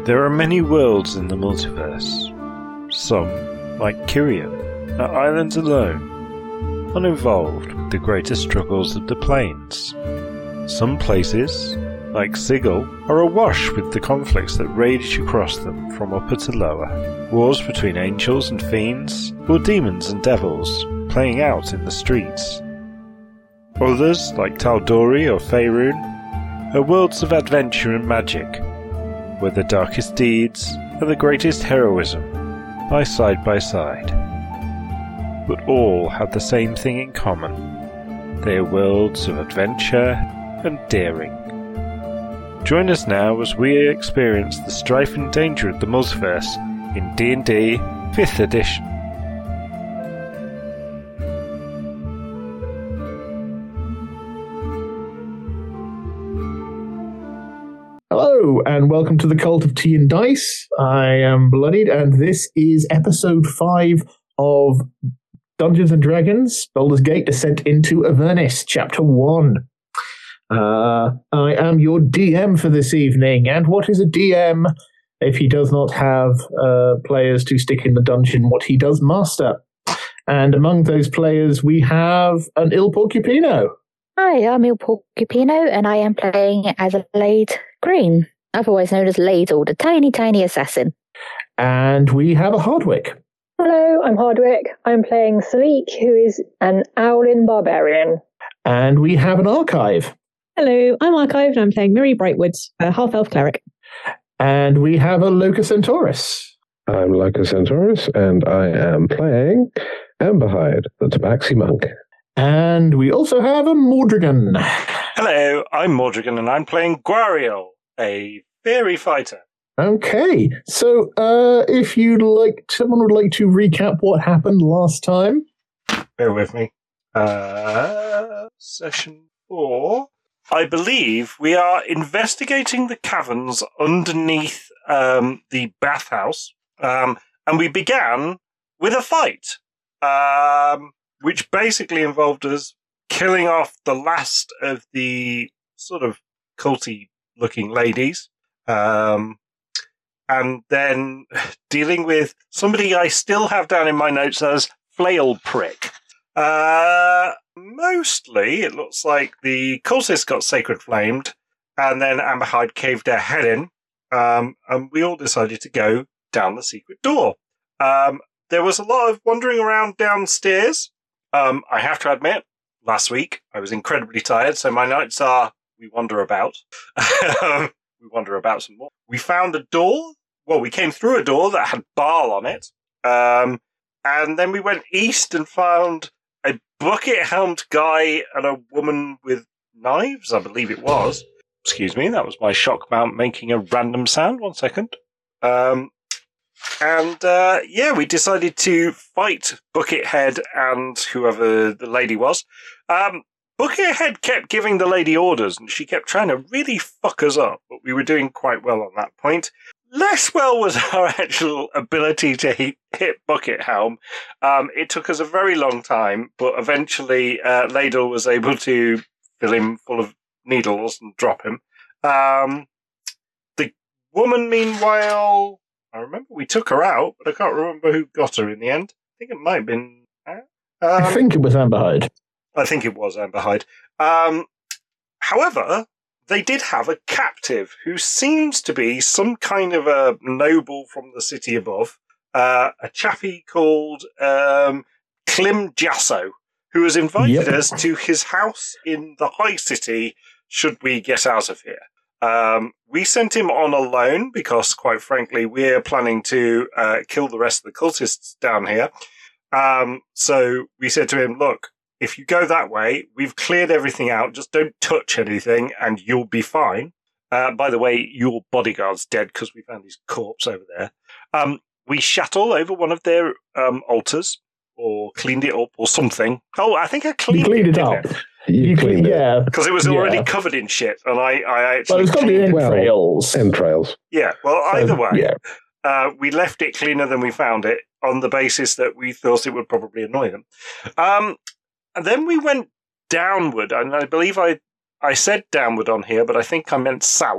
There are many worlds in the multiverse. Some, like Kyrian, are islands alone, uninvolved with the greater struggles of the planes. Some places, like Sigil, are awash with the conflicts that rage across them from upper to lower. Wars between angels and fiends, or demons and devils, playing out in the streets. Others, like Tal'Dorei or Faerun, are worlds of adventure and magic, where the darkest deeds and the greatest heroism lie side by side. But all have the same thing in common. They are worlds of adventure and daring. Join us now as we experience the strife and danger of the multiverse in D&D 5th edition. Hello, and welcome to the Cult of Tea and Dice. I am Bloodied, and this is episode 5 of Dungeons & Dragons, Baldur's Gate Descent into Avernus, chapter 1. I am your DM for this evening, and what is a DM if he does not have players to stick in the dungeon what he does master? And among those players, we have an Il Porcupino. Hi, I'm Il Porcupino, and I am playing as a Lade Green, otherwise known as Ladle, the tiny assassin. And we have a Hardwick. Hello, I'm Hardwick. I'm playing Salik, who is an Owlin Barbarian. And we have an Archive. Hello, I'm Archive, and I'm playing Miri Brightwood, a half-elf cleric. And we have a Loca Centaurus. I'm Loca Centaurus, and I am playing Amberhide, the Tabaxi monk. And we also have a Mordrigan. Hello, I'm Mordrigan and I'm playing Gwariel, a fairy fighter. Okay, so if someone would like to recap what happened last time. Bear with me. Session 4. I believe we are investigating the caverns underneath the bathhouse, and we began with a fight. Which basically involved us killing off the last of the sort of culty-looking ladies, and then dealing with somebody I still have down in my notes as Flail Prick. Mostly, it looks like the cultists got sacred flamed, and then Amberhide caved their head in, and we all decided to go down the secret door. There was a lot of wandering around downstairs. I have to admit, last week I was incredibly tired, so my nights are we wander about. We wander about some more. We found a door. Well, we came through a door that had Baal on it. And then we went east and found a bucket-helmed guy and a woman with knives, I believe it was. Excuse me, that was my shock mount making a random sound. 1 second. We decided to fight Buckethead and whoever the lady was. Buckethead kept giving the lady orders, and she kept trying to really fuck us up, but we were doing quite well on that point. Less well was our actual ability to hit Buckethelm. It took us a very long time, but eventually Ladle was able to fill him full of needles and drop him. The woman, meanwhile... I remember we took her out, but I can't remember who got her in the end. I think it might have been... I think it was Amberhide. I think it was Amberhide. However, they did have a captive who seems to be some kind of a noble from the city above, a chappie called Klim Jasso, who has invited us to his house in the high city should we get out of here. We sent him on alone because, quite frankly, we're planning to kill the rest of the cultists down here. So we said to him, look, if you go that way, we've cleared everything out. Just don't touch anything and you'll be fine. By the way, your bodyguard's dead because we found his corpse over there. We shat all over one of their altars or cleaned it up or something. Oh, I think I cleaned it up. You cleaned it. Yeah. Because it was already covered in shit, and I actually... Well, it's got the entrails. Entrails. Yeah, well, either way, we left it cleaner than we found it on the basis that we thought it would probably annoy them. And then we went downward, and I believe I said downward on here, but I think I meant south.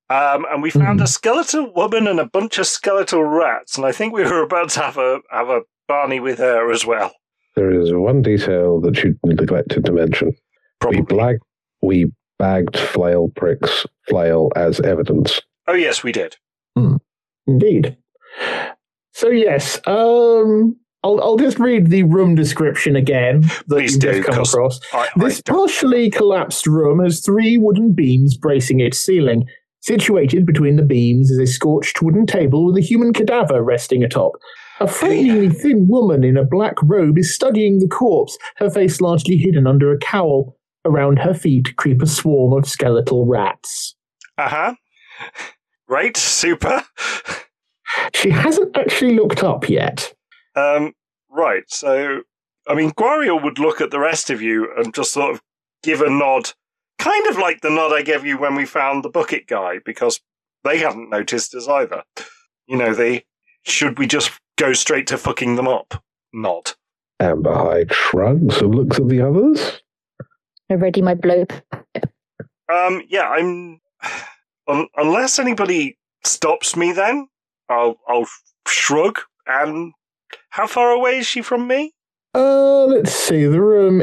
And we found a skeletal woman and a bunch of skeletal rats, and I think we were about to have a Barney with her as well. There is one detail that you neglected to mention. Probably. We bagged Flail Prick's flail as evidence. Oh, yes, we did. Indeed. So, yes, I'll just read the room description again that Please you've do, just come 'cause across. I This don't- partially collapsed room has 3 wooden beams bracing its ceiling. Situated between the beams is a scorched wooden table with a human cadaver resting atop. A frighteningly thin woman in a black robe is studying the corpse, her face largely hidden under a cowl. Around her feet creep a swarm of skeletal rats. Uh-huh. Great, super. She hasn't actually looked up yet. Right, so, I mean, Gwariel would look at the rest of you and just sort of give a nod, kind of like the nod I gave you when we found the bucket guy, because they hadn't noticed us either. You know, should we just go straight to fucking them up? Nod. Amberhide shrugs and looks at the others. I ready my blow. Yeah, I'm... unless anybody stops me then, I'll shrug, and how far away is she from me? Let's see. The room's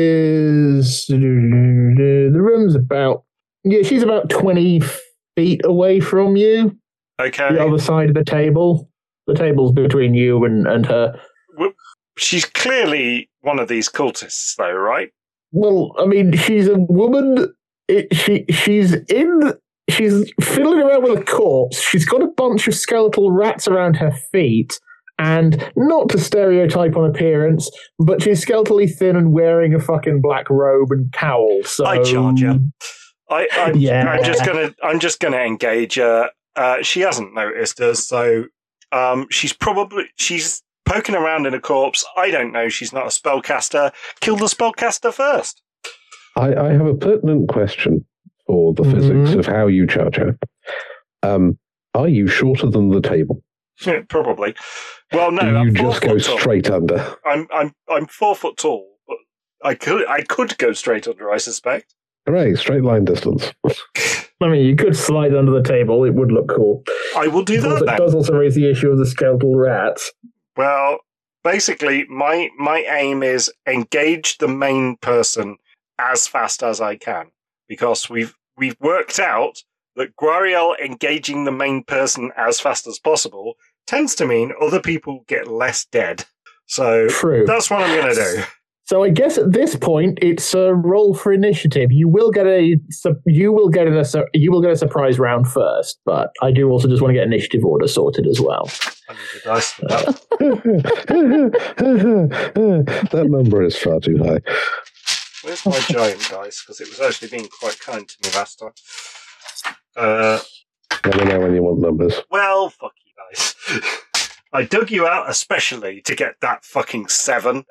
about... Yeah, she's about 20 feet away from you. Okay. The other side of the table. The table's between you and her. She's clearly one of these cultists, though, right? Well, I mean, she's a woman. She's fiddling around with a corpse. She's got a bunch of skeletal rats around her feet. And not to stereotype on appearance, but she's skeletally thin and wearing a fucking black robe and cowl. So I charge her. Yeah. I'm just gonna engage her. She hasn't noticed us, so she's poking around in a corpse. I don't know. She's not a spellcaster. Kill the spellcaster first. I have a pertinent question for the physics of how you charge her. Are you shorter than the table? Probably. Well, no. Do you I'm just go straight under? I'm 4 foot tall, but I could go straight under. I suspect. Hooray! Straight line distance. I mean, you could slide under the table. It would look cool. I will do that. It Then. does also raise the issue of the skeletal rats. Well, basically, my aim is engage the main person as fast as I can, because we've worked out that Gwariel engaging the main person as fast as possible tends to mean other people get less dead. So True. That's what I'm going to do. So I guess at this point it's a roll for initiative. You will get a surprise round first, but I do also just want to get initiative order sorted as well. I need the dice for that. That number is far too high. Where's my giant dice? Because it was actually being quite kind to me last time. Let me know when you want numbers. Well, fuck you guys. I dug you out especially to get that fucking 7.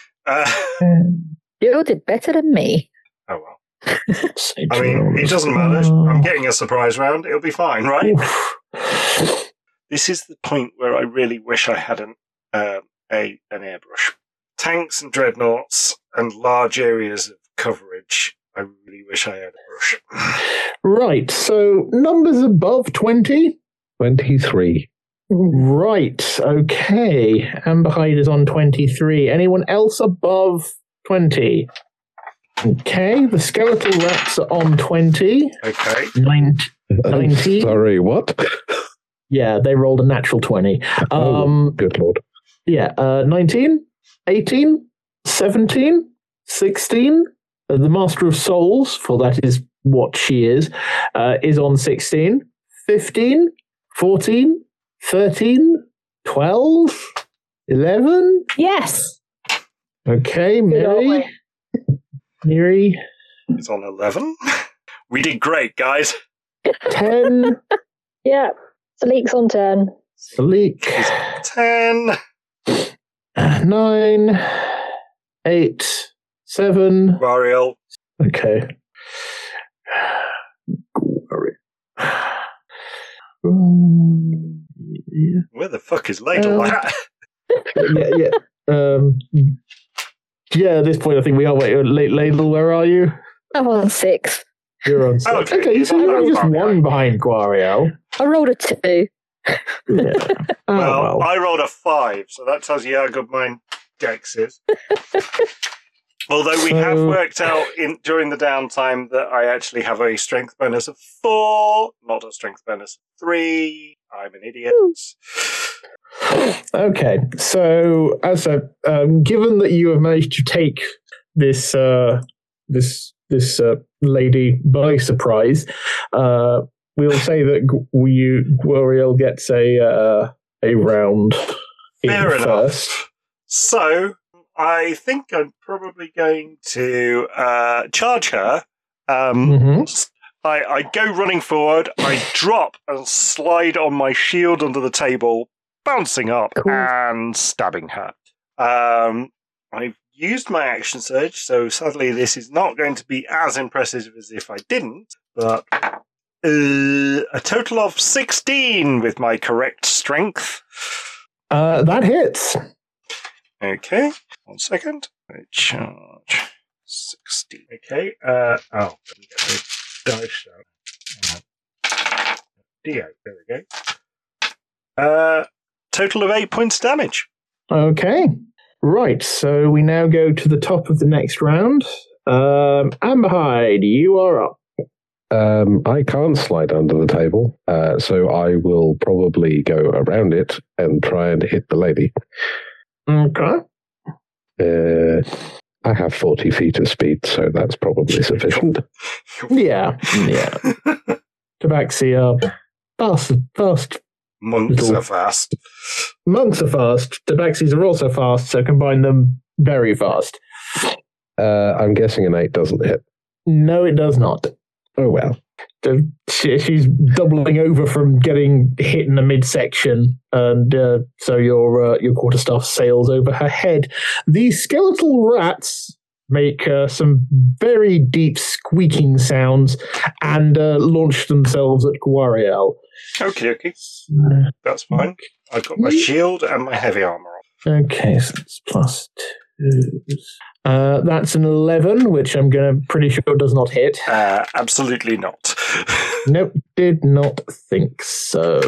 You did better than me. Oh well. I mean, it doesn't matter. I'm getting a surprise round. It'll be fine, right? This is the point where I really wish I had an airbrush. Tanks and dreadnoughts and large areas of coverage. I really wish I had a brush. Right, so numbers above 20? 23. Right, okay. Amberhide is on 23. Anyone else above 20? Okay, the skeletal rats are on 20. Okay. 19. Sorry, what? Yeah, they rolled a natural 20. Good lord. Yeah, 19, 18, 17, 16. The Master of Souls, for that is what she is on 16. 15, 14, 13, 12, 11. Yes. Okay, Miri. Miri. It's on 11. We did great, guys. 10. Yeah. Saleek's on 10. Saleek. 10. 9. 8. 7. Gwariel. Okay. Where the fuck is Ladle at? Yeah. Yeah, at this point, I think we are. Wait, Ladle, where are you? I'm on 6. You're on 6. Okay, Okay, so I'm you're just okay. 1 behind Guariel. I rolled a 2. Yeah. Oh, Well, I rolled a 5, so that tells you how good my dex is. Although we have worked out during the downtime that I actually have a strength bonus of 4, not a strength bonus of 3. I'm an idiot. Okay, so as given that you have managed to take this lady by surprise, we'll say that Guariel gets a round in Fair enough. first. So, I think I'm probably going to charge her. I go running forward, I drop and slide on my shield under the table, bouncing up and stabbing her. I've used my action surge, so sadly this is not going to be as impressive as if I didn't, but a total of 16 with my correct strength. That hits. Okay, 1 second. I charge 16. Okay, let me get the dice out. D8, there we go. Total of 8 points damage. Okay. Right, so we now go to the top of the next round. Amberhide, you are up. I can't slide under the table, so I will probably go around it and try and hit the lady. Okay. I have 40 feet of speed, so that's probably sufficient. Yeah. Tabaxi fast. Monks are fast. Monks are fast. Tabaxis are also fast, so combine them very fast. I'm guessing an 8 doesn't hit. No, it does not. Oh, well. She's doubling over from getting hit in the midsection, and so your quarterstaff sails over her head. The skeletal rats make some very deep squeaking sounds and launch themselves at Guariel. Okay. That's fine. I've got my shield and my heavy armor on. Okay, so it's plus 2. That's an 11, which I'm pretty sure does not hit. Absolutely not. Nope, did not think so.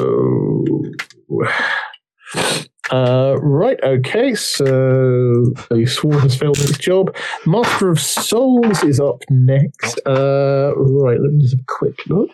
Right, okay, so the swarm has failed its job. Master of Souls is up next. Right, let me just have a quick look.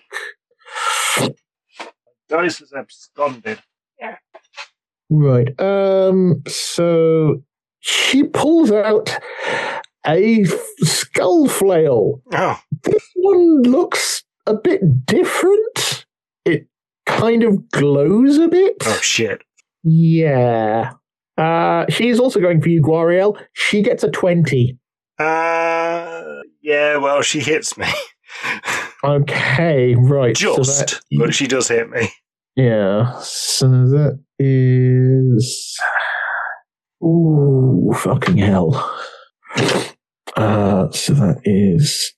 Dice has absconded. Right, so she pulls out a skull flail. Oh. This one looks a bit different. It kind of glows a bit. Oh, shit. Yeah. She's also going for you, Guariel. She gets a 20. Yeah, well, she hits me. Okay, right. Just, but she does hit me. Yeah, so that is... Ooh, fucking hell. So that is...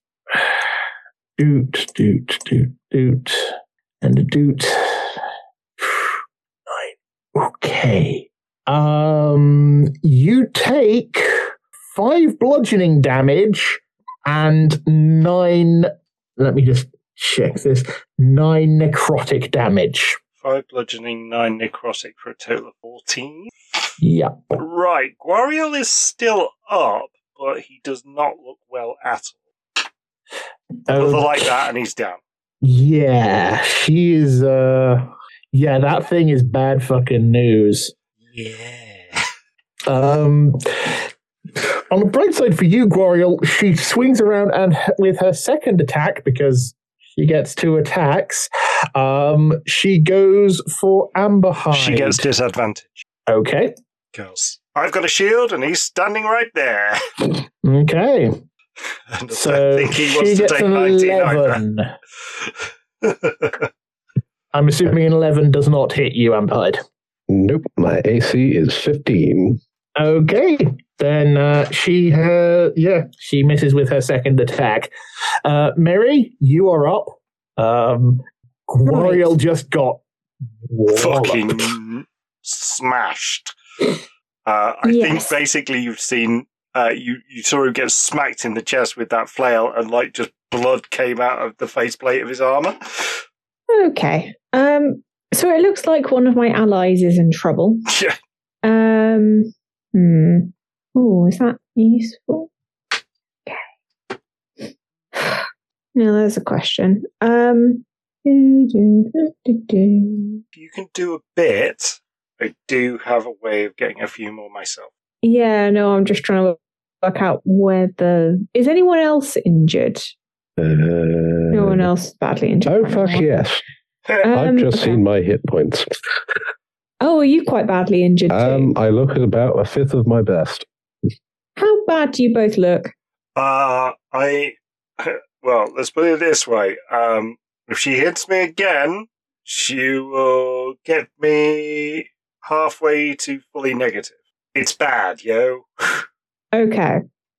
Doot, and a doot. 9. Okay. You take 5 bludgeoning damage and 9... Let me just check this. 9 necrotic damage. 5 bludgeoning, 9 necrotic for a total of 14. Yeah. Right, Guariel is still up, but he does not look well at all. Another like that, and he's down. Yeah, she is. Yeah, that thing is bad fucking news. Yeah. On the bright side for you, Guariel, she swings around and with her second attack, because she gets 2 attacks, she goes for Amberhide. She gets disadvantage. Okay. Because I've got a shield and he's standing right there. Okay. And So I think he she wants to gets take an 19 11. either. I'm assuming an 11 does not hit you, Amberhide. Nope, my AC is 15. Okay, then she misses with her second attack. Mary, you are up. Guariel just got walloped. Fucking smashed. I think basically you've seen you saw him get smacked in the chest with that flail, and like just blood came out of the faceplate of his armor. Okay. So it looks like one of my allies is in trouble. Yeah. Oh, is that useful? Okay. Now there's a question. If you can do a bit, I do have a way of getting a few more myself. Yeah, no, I'm just trying to work out whether... Is anyone else injured? No one else badly injured. Oh, fuck yes. I've just seen my hit points. Oh, are you quite badly injured too? I look at about a fifth of my best. How bad do you both look? Well, let's put it this way. If she hits me again, she will get me halfway to fully negative. It's bad, yo. Okay.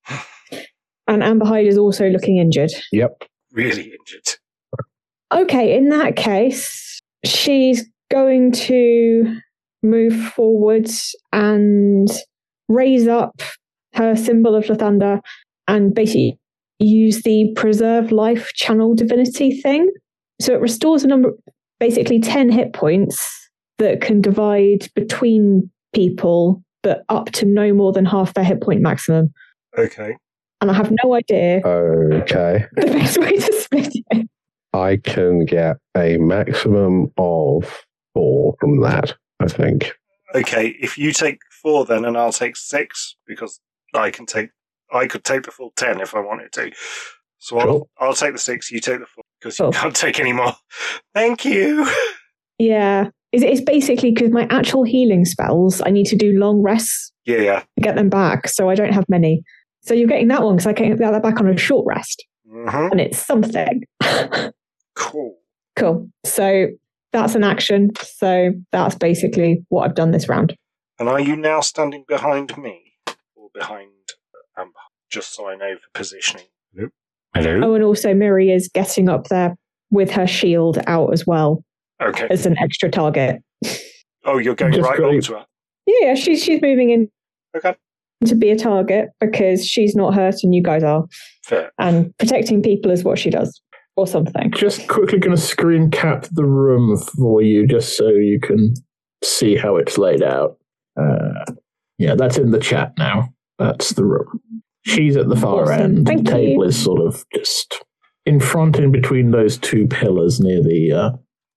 And Amberhide is also looking injured. Yep. Really injured. Okay, in that case, she's going to move forwards and raise up her symbol of Lathander and basically use the preserve life channel divinity thing. So it restores a number, basically 10 hit points that can divide between people, but up to no more than half their hit point maximum. Okay. And I have no idea Okay. the best way to split it. I can get a maximum of 4 from that, I think. Okay, if you take 4 then, and I'll take 6, because I could take the full 10 if I wanted to. So Sure. I'll take the 6, you take the 4, because you can't take any more. Thank you. Yeah. It's basically because my actual healing spells, I need to do long rests Yeah. to get them back, so I don't have many. So you're getting that one because I can't get that back on a short rest. Mm-hmm. And it's something. Cool. Cool. So that's an action. So that's basically what I've done this round. And are you now standing behind me or behind Amber? Just so I know for positioning. Nope. Hello? Oh, and also Miri is getting up there with her shield out as well Okay. as an extra target. Oh, you're going Just right great. up to her. Yeah, she's moving in Okay. to be a target because she's not hurt and you guys are. Fair. And protecting people is what she does. Or something. Just quickly going to screen cap the room for you, just so you can see how it's laid out. Yeah, that's in the chat now. That's the room. She's at the far Awesome. end. Thank the table you. is sort of just in front, in between those two pillars near the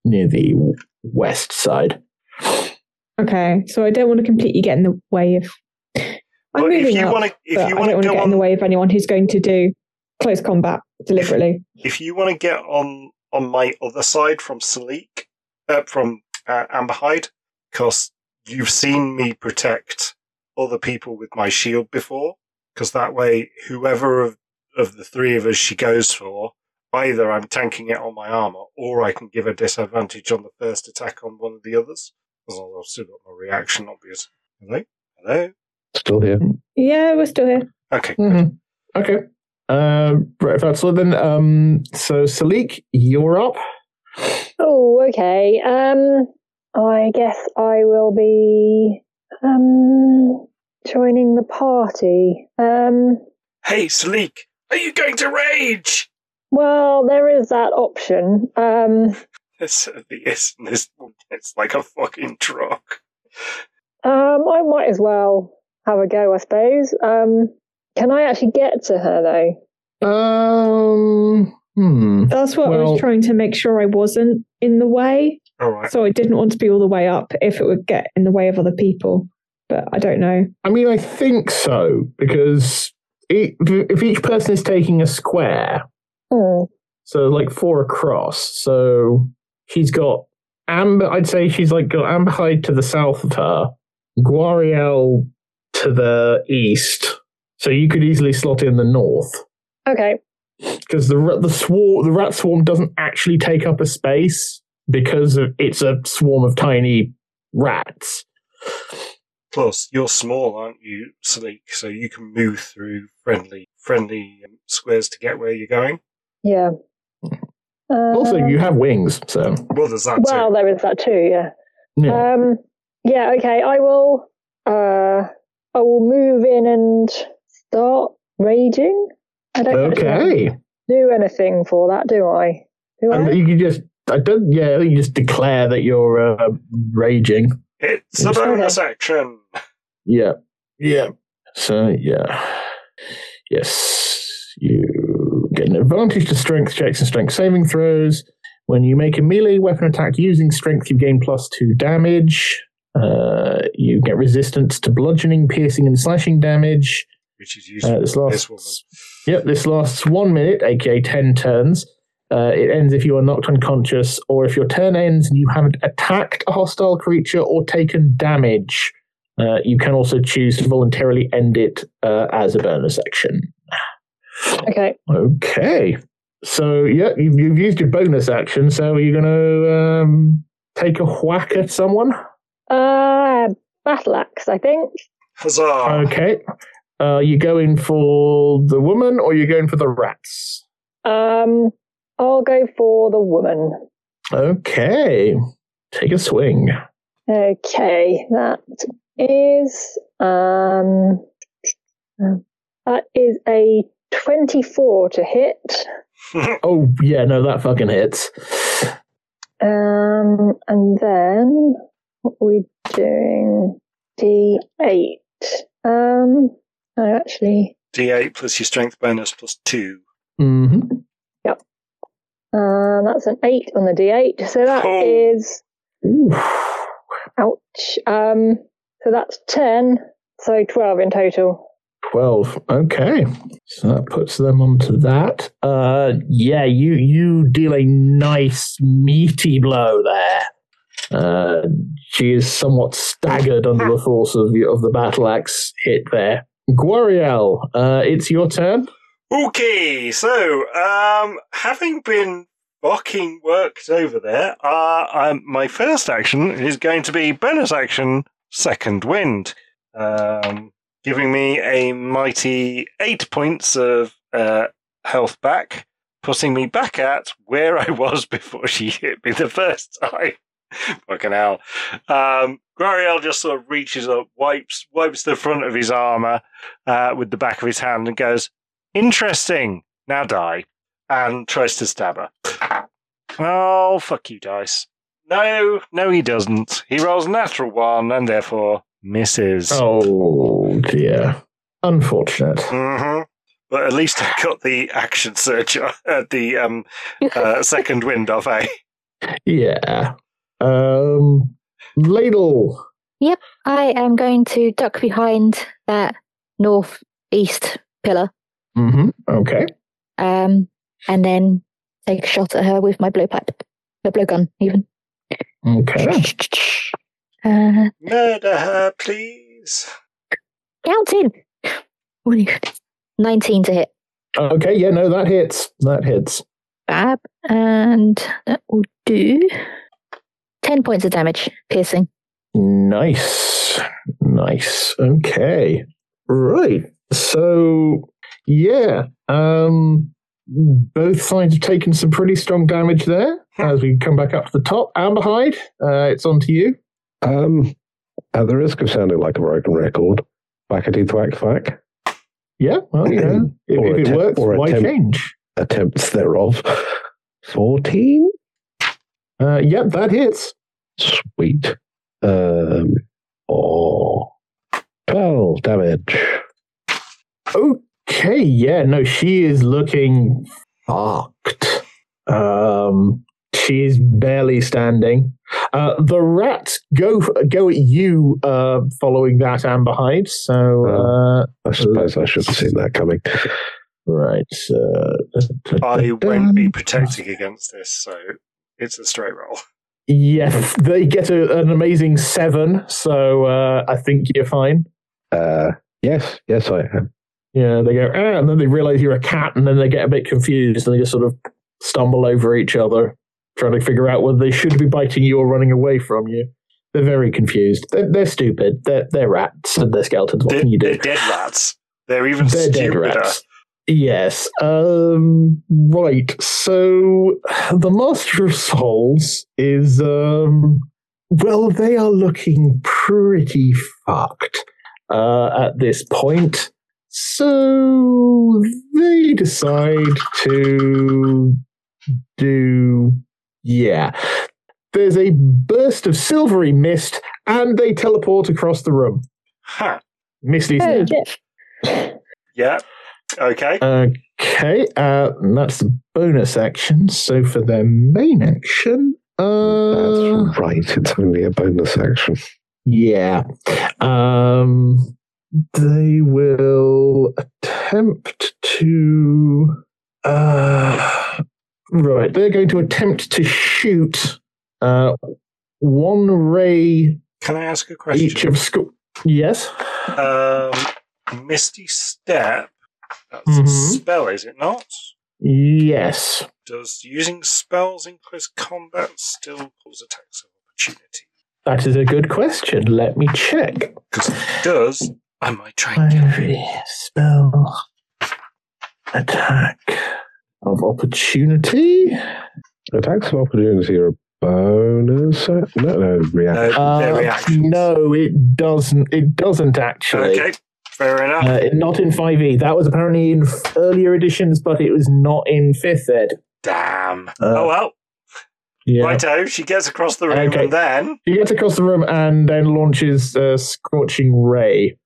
west side. Okay, so I don't want to completely get in the way of... I'm Well, if moving you up, wanna- if but you I wanna don't want to go get in the on- way of anyone who's going to do close combat deliberately. If you want to get on my other side from Salik, from Amberhide, because you've seen me protect other people with my shield before, because that way, whoever of the three of us she goes for, either I'm tanking it on my armor, or I can give a disadvantage on the first attack on one of the others. Because I've still got my reaction, obviously. Hello? Still here. Yeah, we're still here. Okay. Mm-hmm. Okay. Right, that's so then. So Salik, you're up. Oh, okay. I guess I will be joining the party. Hey, Salik, are you going to rage? Well, there is that option. There certainly is. It's like a fucking truck. I might as well have a go, I suppose. Can I actually get to her though? That's what I was trying to make sure I wasn't in the way. All right. So I didn't want to be all the way up if it would get in the way of other people. But I don't know. I mean, I think so, because if each person is taking a square, so like 4 across, so she's got Amber, I'd say she's like got Amberhide to the south of her, Guariel to the east, so you could easily slot in the north. Okay. Because the rat swarm doesn't actually take up a space because it's a swarm of tiny rats. Plus, you're small, aren't you, Salik? So you can move through friendly squares to get where you're going. Yeah. Also, you have wings, so. Well, there's that Well, too. there is that too. Yeah. Yeah. Yeah. Okay. I will. I will move in and start raging. I don't actually do anything for that, do I? You can just, you just declare that you're raging. It's a bonus action. Yeah. So, yeah. Yes, you get an advantage to strength checks and strength saving throws. When you make a melee weapon attack using strength, you gain +2 damage. You get resistance to bludgeoning, piercing, and slashing damage. Which is useful for this woman. Yep, this lasts 1 minute, aka 10 turns. It ends if you are knocked unconscious, or if your turn ends and you haven't attacked a hostile creature or taken damage. You can also choose to voluntarily end it as a bonus action. Okay. So, you've used your bonus action, so are you going to take a whack at someone? Battle axe, I think. Huzzah! Okay. You going for the woman, or you going for the rats? I'll go for the woman. Okay. Take a swing. Okay, that is a 24 to hit. Oh yeah, no, that fucking hits. And then what are we doing? D8. Actually, D8 plus your strength bonus +2. Mm-hmm. Yep. That's an 8 on the D8. So that is. Ouch. So that's 10. So 12 in total. 12. Okay. So that puts them onto that. You deal a nice meaty blow there. She is somewhat staggered under the force of the battle axe hit there. Gwariel, it's your turn. Okay, so having been fucking worked over there, my first action is going to be bonus action, Second Wind, giving me a mighty 8 points of health back, putting me back at where I was before she hit me the first time. Fucking hell. Gwariel just sort of reaches up, wipes the front of his armor with the back of his hand and goes, "Interesting, now die," and tries to stab her. Oh, fuck you, dice. No, he doesn't. He rolls natural 1 and therefore misses. Oh, dear. Unfortunate. Mm-hmm. But at least I got the action surge, the second wind off, eh? Yeah. Ladle. Yep, I am going to duck behind that northeast pillar. Mm-hmm. Okay. And then take a shot at her with my blowpipe. A blowgun, even. Okay. Murder her, please. Counting! 19 to hit. Okay, yeah, no, that hits. Fab. And that will do 10 points of damage, piercing. Nice. Okay. Right. So, yeah. Both sides have taken some pretty strong damage there. As we come back up to the top, Amberhide, it's on to you. At the risk of sounding like a broken record, whackety thwack thwack. Yeah, well, you know, if it works, why change? Attempts thereof. 14? Yep, that hits. Sweet. 12 damage. Okay, yeah, no, she is looking fucked. She's barely standing. The rats go at you following that, Amberhide. So I suppose I should have seen that coming. Right. I won't be protecting against this, so it's a straight roll. Yes, they get an amazing 7, so I think you're fine. Yes, I am. Yeah, they go, and then they realize you're a cat, and then they get a bit confused, and they just sort of stumble over each other, trying to figure out whether they should be biting you or running away from you. They're very confused. They're stupid. They're rats, and they're skeletons. What can you do? They're dead rats. They're even stupider. Dead rats. Yes. Right. So the Master of Souls is, well, they are looking pretty fucked at this point. So they decide to do... Yeah. There's a burst of silvery mist, and they teleport across the room. Huh. Misty's Oh, next. Yeah. Okay. Okay, that's the bonus action. So for their main action... That's right, it's only a bonus action. Yeah. They will attempt to... right, they're going to attempt to shoot one ray Can I ask a question? each of... Yes? Misty Step. That's a Mhm. spell, is it not? Yes. Does using spells in close combat still cause attacks of opportunity? That is a good question. Let me check. Because if it does, I might try and kill you. Ivy spell attack of opportunity. Attacks of opportunity are a bonus. No, reaction. Their reactions. No, it doesn't. It doesn't actually. Okay, fair enough. Not in 5e. That was apparently in earlier editions, but it was not in 5th ed. Damn. Oh well. Yeah. Righto, she gets across the room Okay. and then... She gets across the room and then launches a Scorching Ray.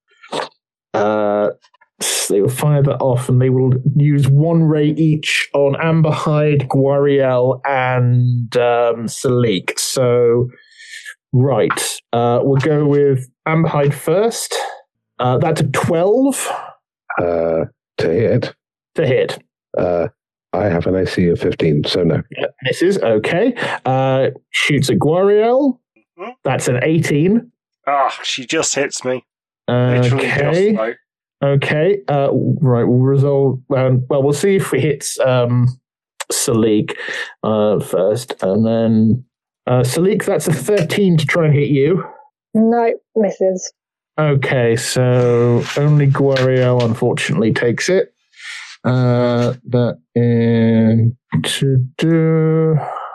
They will fire that off, and they will use one ray each on Amberhide, Guariel, and Salik. So, right. We'll go with Amberhide first. That's a 12 To hit. to hit. I have an AC of 15, so no. Misses, okay. Shoots at Guariel. Mhm. That's an 18. she just hits me. Literally just, Okay. though. Okay. Right. We'll resolve. Well, we'll see if it hits Salik first, and then Salik. That's a 13 to try and hit you. No, misses. Okay. So only Guariel unfortunately takes it. That is to do.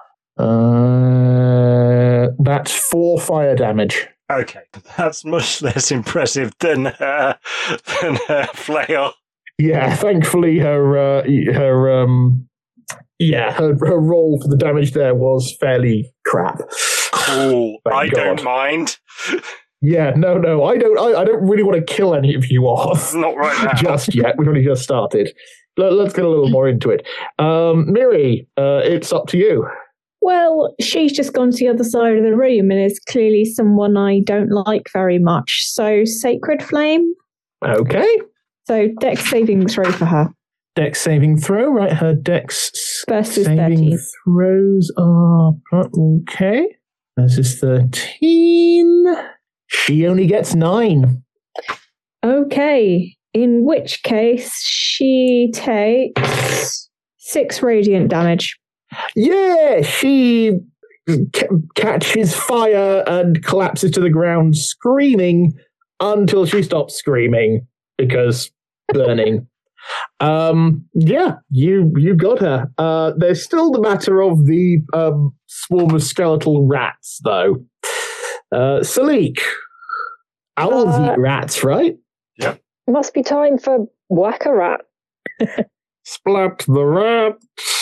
That's 4 fire damage. Okay, that's much less impressive than her flail. Yeah, thankfully her roll for the damage there was fairly crap. Cool. Thank I don't God. mind. Yeah, no, I don't really want to kill any of you off Not right now. just yet. We've only just started. Let's get a little more into it. Miri, it's up to you. Well, she's just gone to the other side of the room and is clearly someone I don't like very much. So, Sacred Flame. Okay. So, Dex saving throw for her. Dex saving throw, right? Her Dex Versus saving 13. throws are okay. Versus 13. She only gets 9. Okay. In which case, she takes 6 radiant damage. Yeah, she catches fire and collapses to the ground, screaming until she stops screaming because burning. Yeah, you got her. There's still the matter of the swarm of skeletal rats, though. Salik, owls eat rats, right? Must be time for Whack-A-Rat. Splat the rat.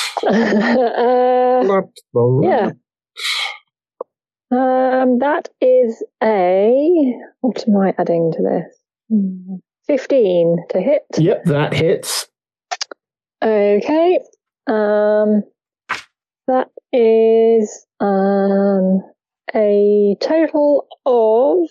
Splat the rat. That is a... What am I adding to this? 15 to hit. Yep, that hits. Okay. That is a total of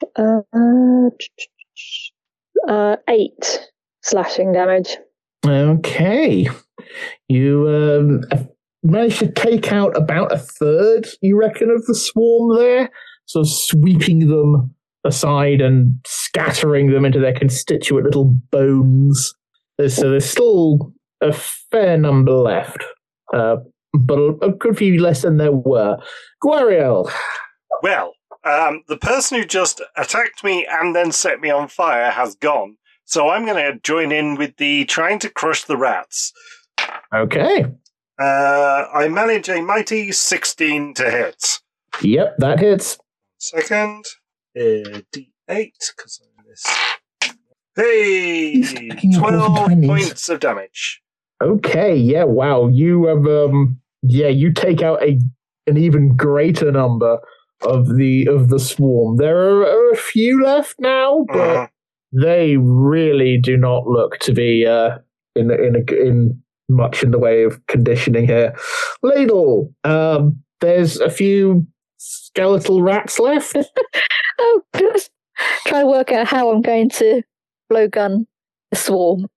8 slashing damage. Okay. You managed to take out about a third, you reckon, of the swarm there, sort of sweeping them aside and scattering them into their constituent little bones. So there's still a fair number left, but a good few less than there were. Guariel. Well, the person who just attacked me and then set me on fire has gone, so I'm going to join in with the trying to crush the rats. Okay. I manage a mighty 16 to hit. Yep, that hits. Second, D8, because I missed. Hey! He's picking up all the 12 20s. points of damage. Okay, yeah, wow. You have, you take out an even greater number of the swarm. There are a few left now, but they really do not look to be in much in the way of conditioning here. Ladle, there's a few skeletal rats left. Oh, just try to work out how I'm going to blowgun the swarm.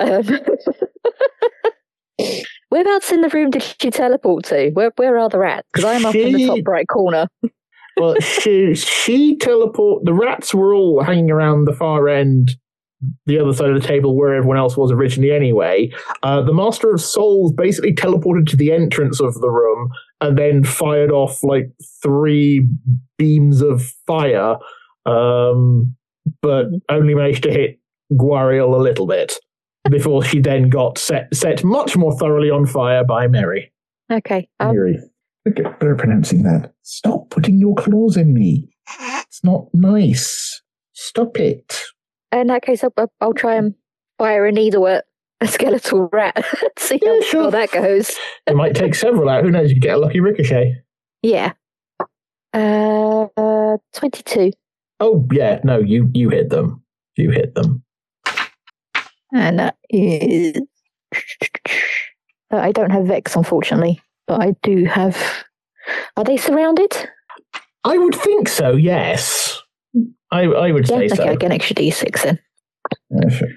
Whereabouts in the room did she teleport to? Where are the rats? Because I'm up in the top right corner. Well, she teleport. The rats were all hanging around the far end, the other side of the table where everyone else was originally anyway. The Master of Souls basically teleported to the entrance of the room and then fired off like 3 beams of fire, but only managed to hit Gwariel a little bit before she then got set much more thoroughly on fire by Mary. Okay. Mary, get better pronouncing that. Stop putting your claws in me. It's not nice. Stop it. In that case, I'll try and fire a needle at a skeletal rat. See how well that goes. It might take several out. Who knows? You could get a lucky ricochet. Yeah. 22. Oh, yeah. No, you hit them. You hit them. And that is... I don't have Vex, unfortunately, but I do have... Are they surrounded? I would think so, yes. I would say so. Okay, I get an extra D6 then. Yeah, sure.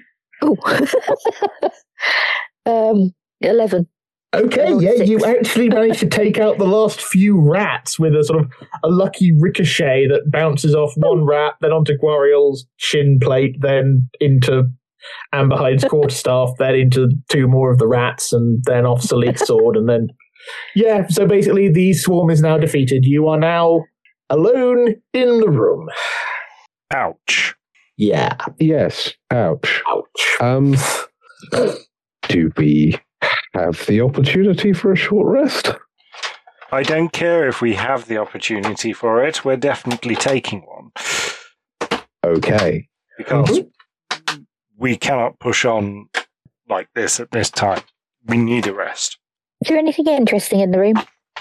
Oh. 11. Okay, yeah, 6. you actually managed to take out the last few rats with a sort of a lucky ricochet that bounces off one rat, then onto Gwariel's shin plate, then into Amberhide's quarterstaff, then into 2 more of the rats, and then off Salik's sword, and then... Yeah, so basically the swarm is now defeated. You are now alone in the room. Ouch. Yeah. Yes. Ouch. Ouch. Do we have the opportunity for a short rest? I don't care if we have the opportunity for it. We're definitely taking one. Okay. Because we cannot push on like this at this time. We need a rest. Is there anything interesting in the room?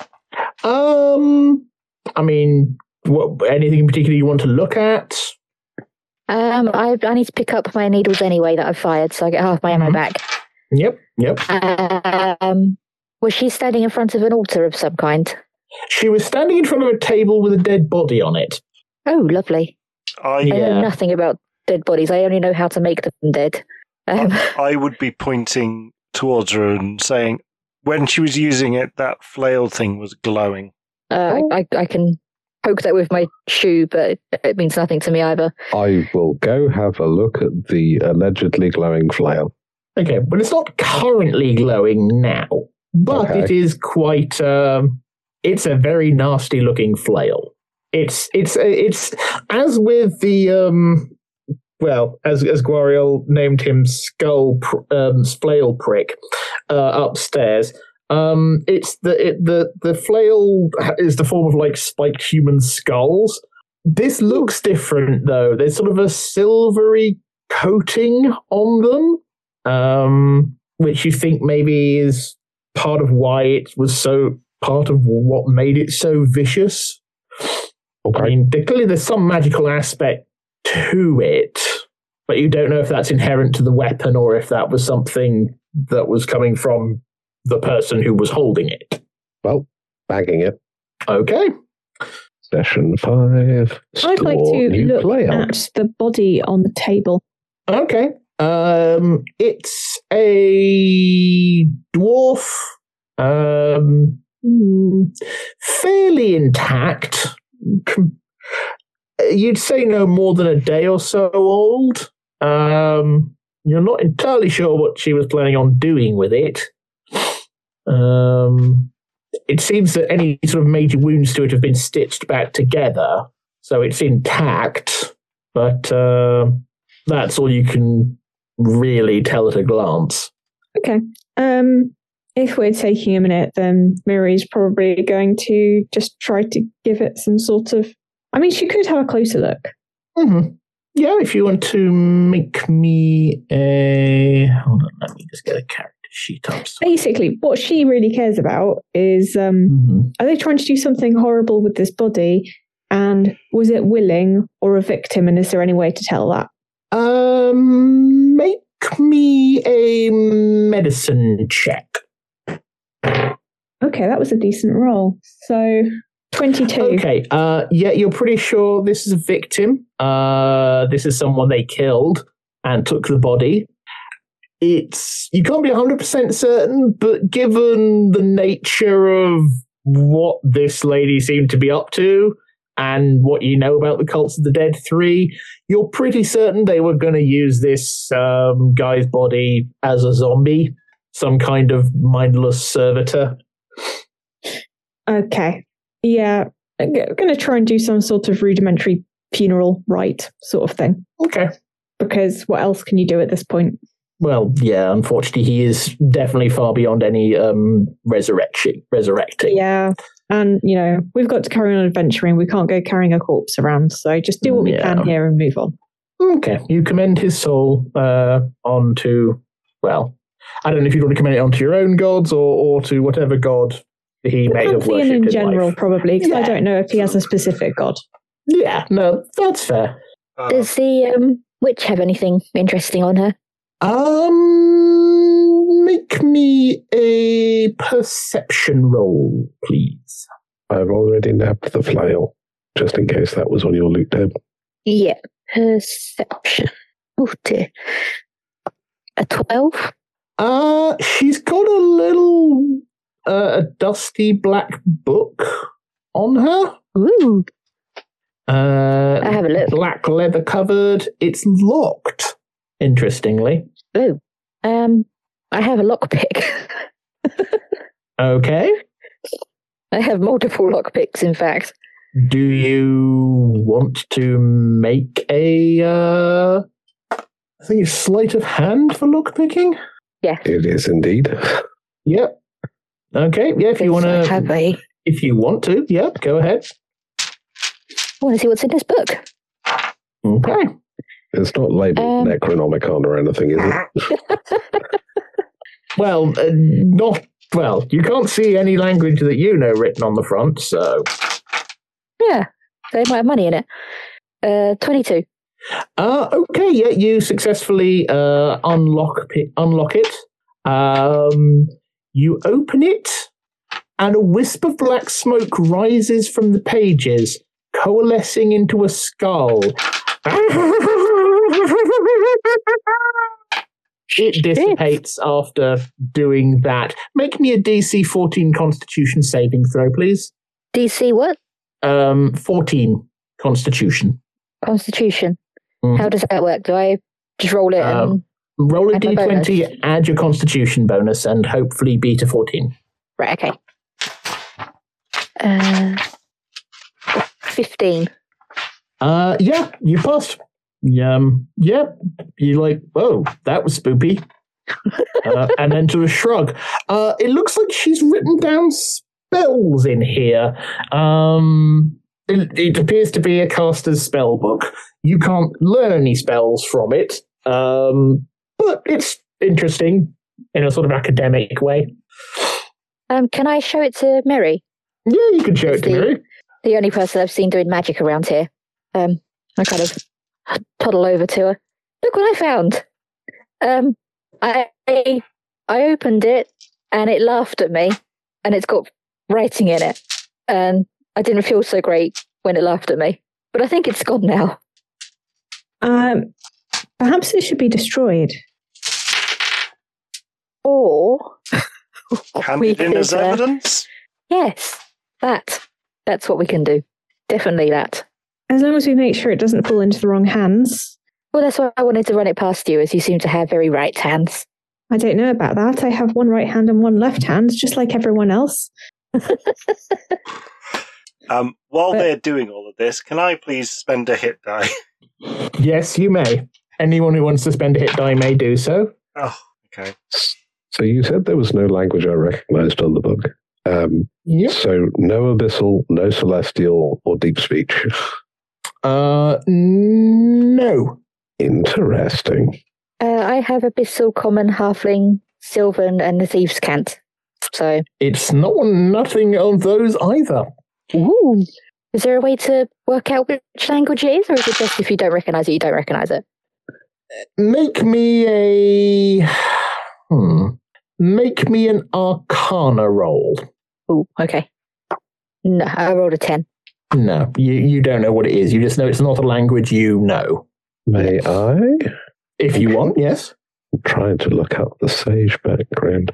I mean, anything in particular you want to look at? I need to pick up my needles anyway that I've fired, so I get half my ammo back. Yep. Was she standing in front of an altar of some kind? She was standing in front of a table with a dead body on it. Oh, lovely. I know nothing about dead bodies. I only know how to make them dead. I would be pointing towards her and saying, when she was using it, that flail thing was glowing. I can poke that with my shoe, but it means nothing to me either. I will go have a look at the allegedly glowing flail. Okay, but it's not currently glowing now, but it is quite. It's a very nasty looking flail. It's as with the as Gwariel named him Flail Prick upstairs. It's the flail is the form of like spiked human skulls. This looks different though. There's sort of a silvery coating on them, which you think maybe is part of why it was part of what made it so vicious. Okay. I mean, clearly there's some magical aspect to it, but you don't know if that's inherent to the weapon or if that was something that was coming from the person who was holding it. Well, bagging it. Okay. Session 5. I'd like to look at the body on the table. Okay. It's a dwarf, fairly intact. You'd say no more than a day or so old. You're not entirely sure what she was planning on doing with it. It seems that any sort of major wounds to it have been stitched back together, so it's intact, but that's all you can really tell at a glance. Okay. If we're taking a minute, then Miri's probably going to just try to give it some sort of... I mean, she could have a closer look. Mm-hmm. Yeah, if you want to make me a... Hold on, let me just get a character sheet up. Basically, what she really cares about is, are they trying to do something horrible with this body? And was it willing or a victim? And is there any way to tell that? Make me a medicine check. Okay, that was a decent roll. So 22. Okay, yeah, you're pretty sure this is a victim. This is someone they killed and took the body. You can't be 100% certain, but given the nature of what this lady seemed to be up to and what you know about the Cults of the Dead 3, you're pretty certain they were going to use this guy's body as a zombie, some kind of mindless servitor. Okay. Yeah, I'm going to try and do some sort of rudimentary funeral rite sort of thing. Okay. Because what else can you do at this point? Well, yeah, unfortunately, he is definitely far beyond any resurrecting. Yeah, and, we've got to carry on adventuring. We can't go carrying a corpse around, so just do what we can here and move on. Okay, you commend his soul onto, well, I don't know if you'd want to commend it onto your own gods or to whatever god he may have worshipped in general, life. Probably, because I don't know if he has a specific god. Yeah, no, that's fair. Does the witch have anything interesting on her? Make me a perception roll, please. I've already nabbed the flail, just in case that was on your loot tab. Yeah, perception. Oh dear. A 12? She's got a little a dusty black book on her. Ooh. I have a look. Black leather covered. It's locked, interestingly. Oh. I have a lockpick. Okay. I have multiple lockpicks, in fact. Do you want to make a sleight of hand for lockpicking? Yeah. It is indeed. Yep. Okay, yeah, if you want to... If you want to, yeah, go ahead. I want to see what's in this book. Okay. It's not labeled Necronomicon or anything, is it? Well, you can't see any language that you know written on the front, so... Yeah, they might have money in it. 22. Okay, yeah, you successfully unlock it. You open it, and a wisp of black smoke rises from the pages, coalescing into a skull. It dissipates after doing that. Make me a DC 14 Constitution saving throw, please. DC what? 14 Constitution. Constitution. Mm. How does that work? Do I just roll it? Roll a D20, add your Constitution bonus, and hopefully beat a 14. Right, okay. 15. Yeah, you passed. Yeah, you're like, whoa, that was spoopy. And then to a shrug. It looks like she's written down spells in here. It appears to be a caster's spell book. You can't learn any spells from it, but it's interesting in a sort of academic way. Can I show it to Mary? Yeah, you can show it to Mary. The only person I've seen doing magic around here. I kind of toddle over to her. Look what I found. I opened it and it laughed at me, and it's got writing in it. And I didn't feel so great when it laughed at me, but I think it's gone now. Perhaps it should be destroyed. Or handed in as evidence? Yes, that's what we can do. Definitely that. As long as we make sure it doesn't fall into the wrong hands. Well, that's why I wanted to run it past you, as you seem to have very right hands. I don't know about that. I have one right hand and one left hand, just like everyone else. While they're doing all of this, can I please spend a hit die? Yes, you may. Anyone who wants to spend a hit die may do so. Oh, okay. So you said there was no language I recognized on the book. Yep. So no abyssal, no celestial, or deep speech. No. Interesting. I have Abyssal, Common, Halfling, Sylvan, and the Thieves' Cant. So It's nothing of those either. ooh. Is there a way to work out which language it is, or is it just if you don't recognise it, you don't recognise it? Make me an Arcana roll. Ooh, okay. No, I rolled a 10. No, you don't know what it is. You just know it's not a language you know. May I? If you want, yes. I'm trying to look up the Sage background.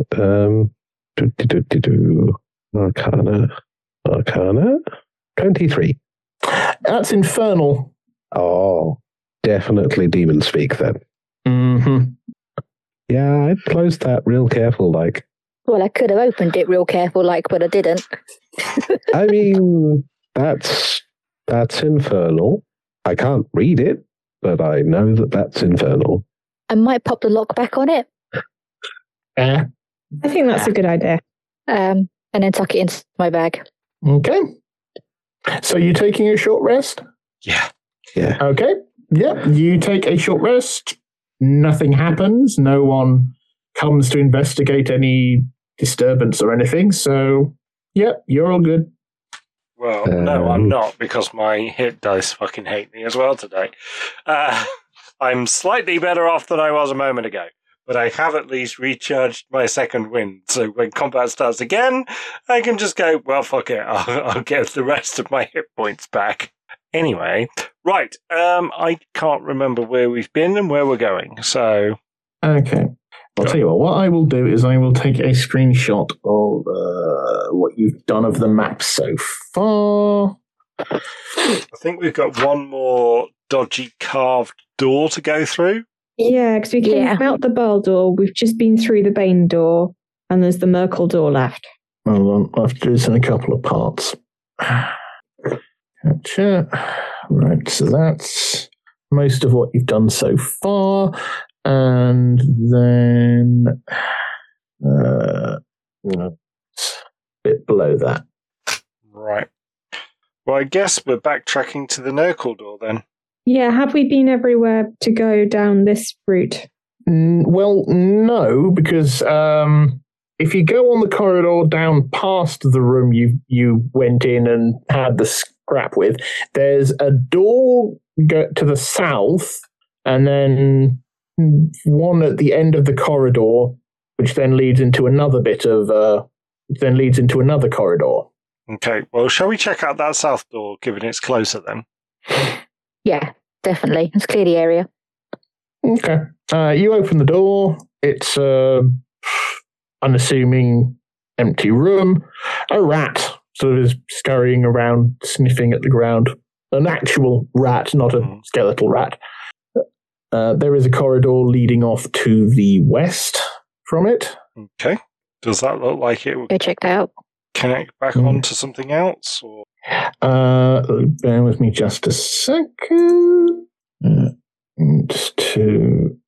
Arcana. 23. That's infernal. Oh, definitely demon speak then. Mm-hmm. Yeah, I'd closed that real careful, like. Well, I could have opened it real careful, but I didn't. I mean, that's infernal. I can't read it, but I know that's infernal. I might pop the lock back on it. I think that's a good idea. And then tuck it into my bag. Okay. So you're taking a short rest? Yeah. Yeah. Okay. Yeah, you take a short rest. Nothing happens. No one comes to investigate any disturbance or anything. So, yeah, you're all good. Well, no, I'm not, because my hit dice fucking hate me as well today. I'm slightly better off than I was a moment ago, but I have at least recharged my second wind, so when combat starts again, I can just go, well, fuck it, I'll get the rest of my hit points back. Anyway, right, I can't remember where we've been and where we're going, so... Okay. I'll tell you what I will do is I will take a screenshot of what you've done of the map so far. I think we've got one more dodgy carved door to go through. Yeah, because we came out the Barl door, we've just been through the Bane door, and there's the Merkel door left. Hold on, I'll have to do this in a couple of parts. Gotcha. Right, so that's most of what you've done so far. And then a bit below that. Right. Well, I guess we're backtracking to the Nurgle door then. Yeah, have we been everywhere to go down this route? Well, no, because if you go on the corridor down past the room you went in and had the scrap with, there's a door to the south, and then one at the end of the corridor, which then leads into another another corridor. Okay, well, shall we check out that south door, given it's closer then? Yeah, definitely. Let's clear the area. Okay. You open the door. It's unassuming, empty room. A rat sort of is scurrying around, sniffing at the ground. An actual rat, not a skeletal rat. There is a corridor leading off to the west from it. Okay. Does that look like it would Go check that out. connect back onto something else? Or Bear with me just a second. Leads to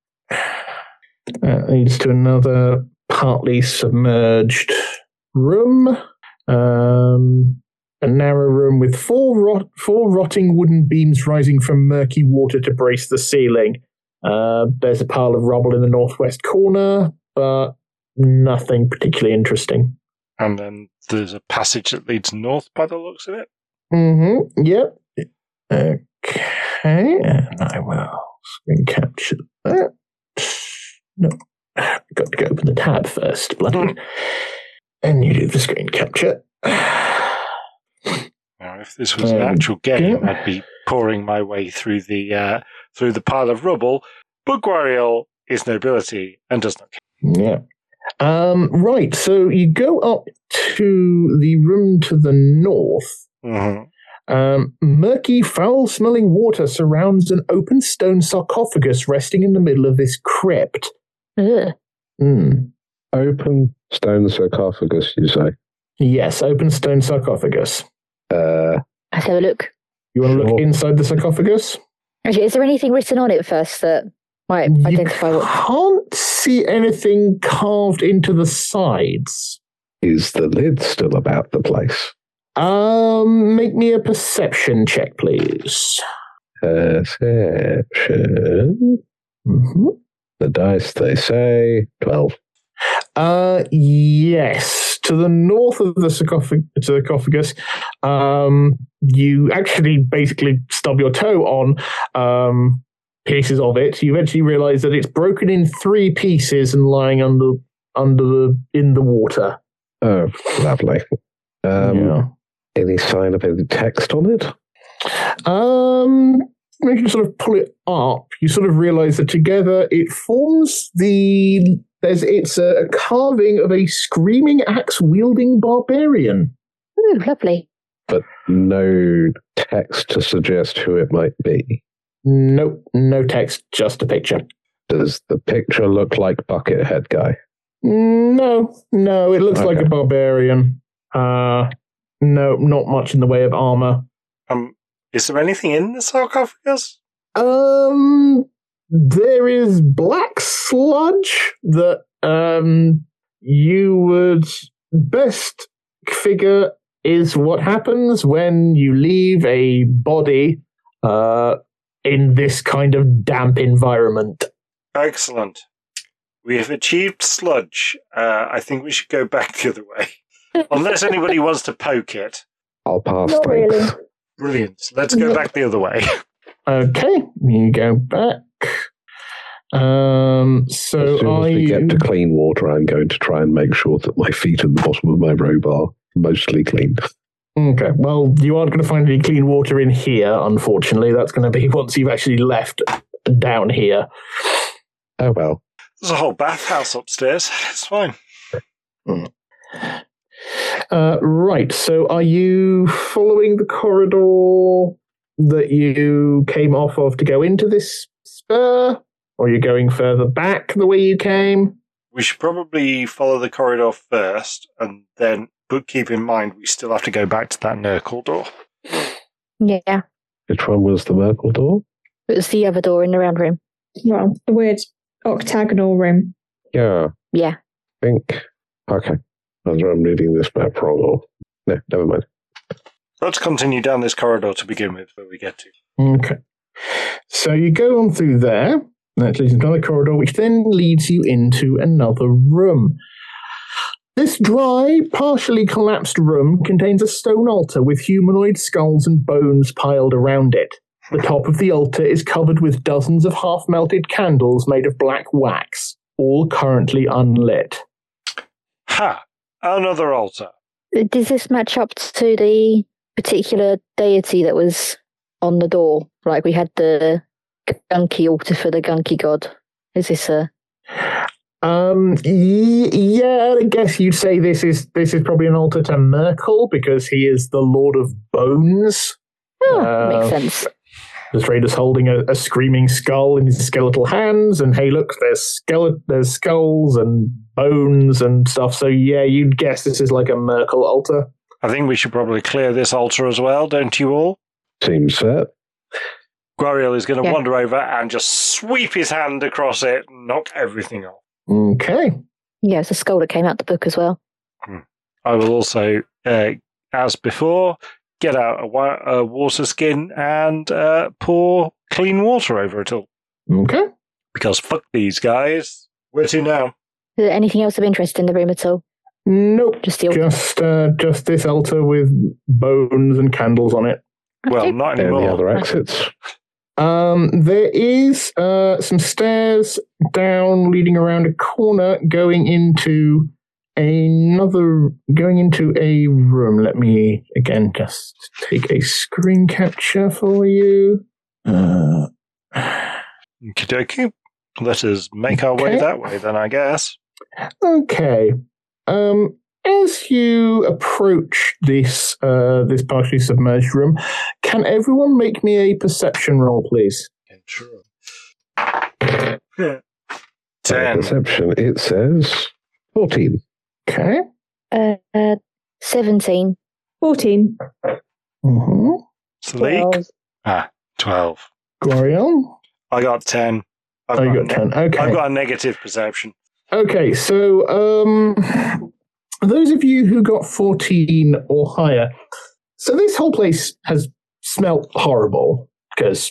another partly submerged room. A narrow room with four rotting wooden beams rising from murky water to brace the ceiling. There's a pile of rubble in the northwest corner, but nothing particularly interesting. And then there's a passage that leads north by the looks of it? Mm-hmm. Yep. Okay. And I will screen capture that. No. Got to go open the tab first, bloody. And you do the screen capture. Now, if this was an actual game, I'd be pouring my way through the pile of rubble. But Gwariel is nobility and does not care. Yeah. Right, so you go up to the room to the north. Mm-hmm. Murky, foul-smelling water surrounds an open stone sarcophagus resting in the middle of this crypt. Ugh. Open stone sarcophagus, you say? Yes, open stone sarcophagus. Let's have a look. You want to look inside the sarcophagus? Actually, is there anything written on it first that might identify what? You can't see anything carved into the sides. Is the lid still about the place? Make me a perception check, please. Perception. The dice, they say 12. Yes. To the north of the sarcophagus, you actually basically stub your toe on pieces of it. You eventually realize that it's broken in 3 pieces and lying in the water. Oh, lovely. Yeah. Any sign of any text on it? When you sort of pull it up, you sort of realize that together it forms it's a carving of a screaming axe-wielding barbarian. Ooh, lovely. But no text to suggest who it might be. Nope, no text, just a picture. Does the picture look like Buckethead guy? No, it looks like a barbarian. No, not much in the way of armor. Is there anything in the sarcophagus? There is black sludge that you would best figure is what happens when you leave a body in this kind of damp environment. Excellent. We have achieved sludge. I think we should go back the other way. Unless anybody wants to poke it. I'll pass. Not thanks. really. Brilliant. Let's go back the other way. Okay, you go back. So As soon as we get to clean water, I'm going to try and make sure that my feet and the bottom of my robe are mostly clean. Okay, well, you aren't going to find any clean water in here, unfortunately. That's going to be once you've actually left down here. Oh, well. There's a whole bathhouse upstairs. It's fine. Right, so are you following the corridor that you came off of to go into this spur? Or are you going further back the way you came? We should probably follow the corridor first, and then, but keep in mind we still have to go back to that Nurgle door. Yeah. Which one was the Merkle door? It was the other door in the round room. Well, the weird octagonal room. Yeah, Yeah. I think. Okay. Either I'm reading this map wrong or. No, never mind. Let's continue down this corridor to begin with, where we get to. Okay. So you go on through there. That leads into another corridor, which then leads you into another room. This dry, partially collapsed room contains a stone altar with humanoid skulls and bones piled around it. The top of the altar is covered with dozens of half-melted candles made of black wax, all currently unlit. Ha! Another altar. Does this match up to the particular deity that was on the door? Like we had the Gunky altar for the Gunky god. Is this a... Yeah, I guess you'd say this is probably an altar to Merkel because he is the Lord of Bones. Oh, makes sense. The trader's holding a screaming skull in his skeletal hands, and hey, look, there's skulls and bones and stuff. So yeah, you'd guess this is like a Merkel altar. I think we should probably clear this altar as well, don't you all? Seems fair. Gwariel is going to wander over and just sweep his hand across it and knock everything off. Okay. Yeah, it's a skull that came out the book as well. I will also, as before, get out a water skin and pour clean water over it all. Okay. Because fuck these guys. Where to now? Is there anything else of interest in the room at all? Nope. Just the altar? Just this altar with bones and candles on it. Well, not anymore. Any other exits? There is some stairs down leading around a corner going into a room. Let me again just take a screen capture for you. Okie dokie. Let us make our way that way then, I guess. Okay. As you approach this partially submerged room, can everyone make me a perception roll, please? Sure. 10. Perception, it says 14. Okay. 17. 14. Mm-hmm. Sleek? 12. Gwariel? I got 10. You got 10. Okay. I've got a negative perception. Okay, so those of you who got 14 or higher, so this whole place has smelt horrible because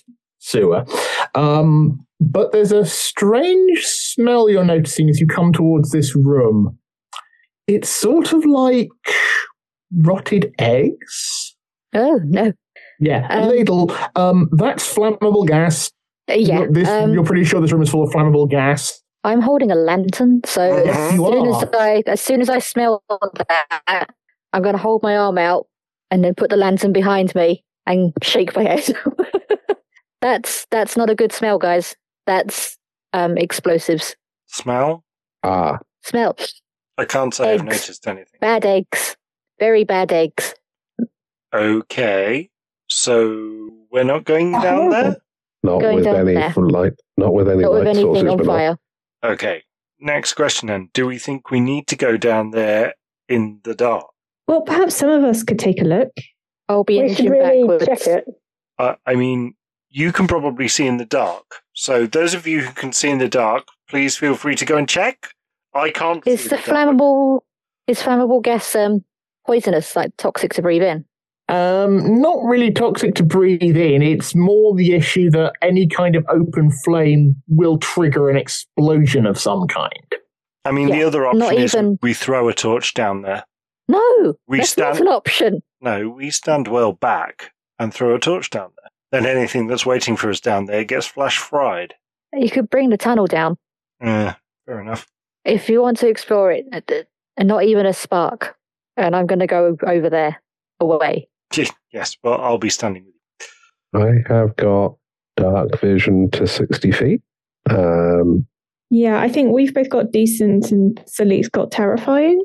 sewer. But there's a strange smell you're noticing as you come towards this room. It's sort of like rotted eggs. Oh, no. Yeah, a little. That's flammable gas. Yeah. You're pretty sure this room is full of flammable gas. I'm holding a lantern, so Yes, you are. as soon as I smell that, I'm going to hold my arm out and then put the lantern behind me and shake my head. That's not a good smell, guys. That's explosives. Smell? Smell. I can't say Eggs. I've noticed anything. Bad eggs. Very bad eggs. Okay, so we're not going down there? Not Going with down any there. light. Not with any Not with light anything sources. on but not- fire. Okay, next question then. Do we think we need to go down there in the dark? Well, perhaps some of us could take a look. I'll be We should inching really backwards. check it. I mean, you can probably see in the dark. So those of you who can see in the dark, please feel free to go and check. I can't Is see the dark. flammable gas poisonous, like toxic to breathe in? Not really toxic to breathe in. It's more the issue that any kind of open flame will trigger an explosion of some kind. I mean, the Yeah, other not option is even- we throw a torch down there. No, We that's stand- not an option. No, we stand well back and throw a torch down there. Then anything that's waiting for us down there gets flash fried. You could bring the tunnel down Fair enough. if you want to explore it, and not even a spark. And I'm going to go over there, away. Yes, but I'll be standing with you. I have got dark vision to 60 feet. Yeah, I think we've both got decent and Salik's got terrifying.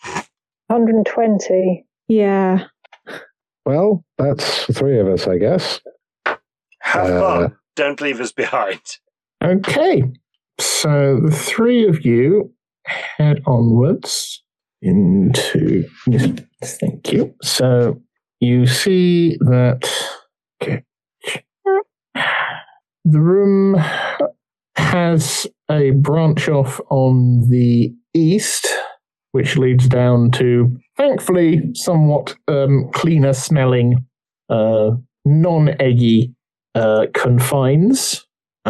120. Yeah. Well, that's three of us, I guess. Have fun. Don't leave us behind. Okay, so the three of you head onwards into. Yes, thank you. So you see that. Okay. The room has a branch off on the east, which leads down to, thankfully, somewhat cleaner smelling, non-eggy confines.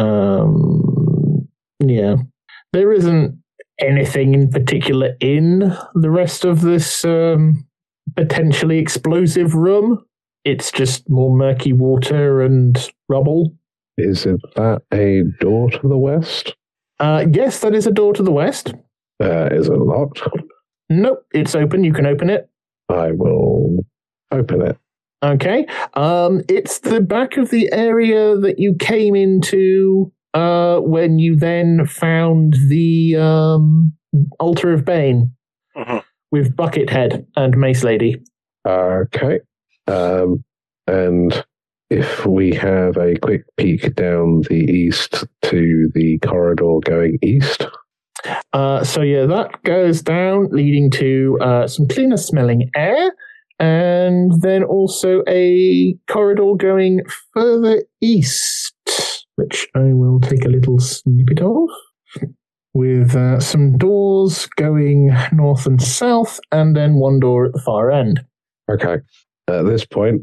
Yeah. There isn't anything in particular in the rest of this potentially explosive room. It's just more murky water and rubble. Is that a door to the west? Yes, that is a door to the west. Is it locked? Nope, it's open. You can open it. I will open it. Okay. It's the back of the area that you came into when you then found the Altar of Bane with Buckethead and Mace Lady. Okay. And if we have a quick peek down the east to the corridor going east. So yeah, that goes down, leading to some cleaner smelling air, and then also a corridor going further east, which I will take a little snippet of, with some doors going north and south, and then one door at the far end. Okay. At this point,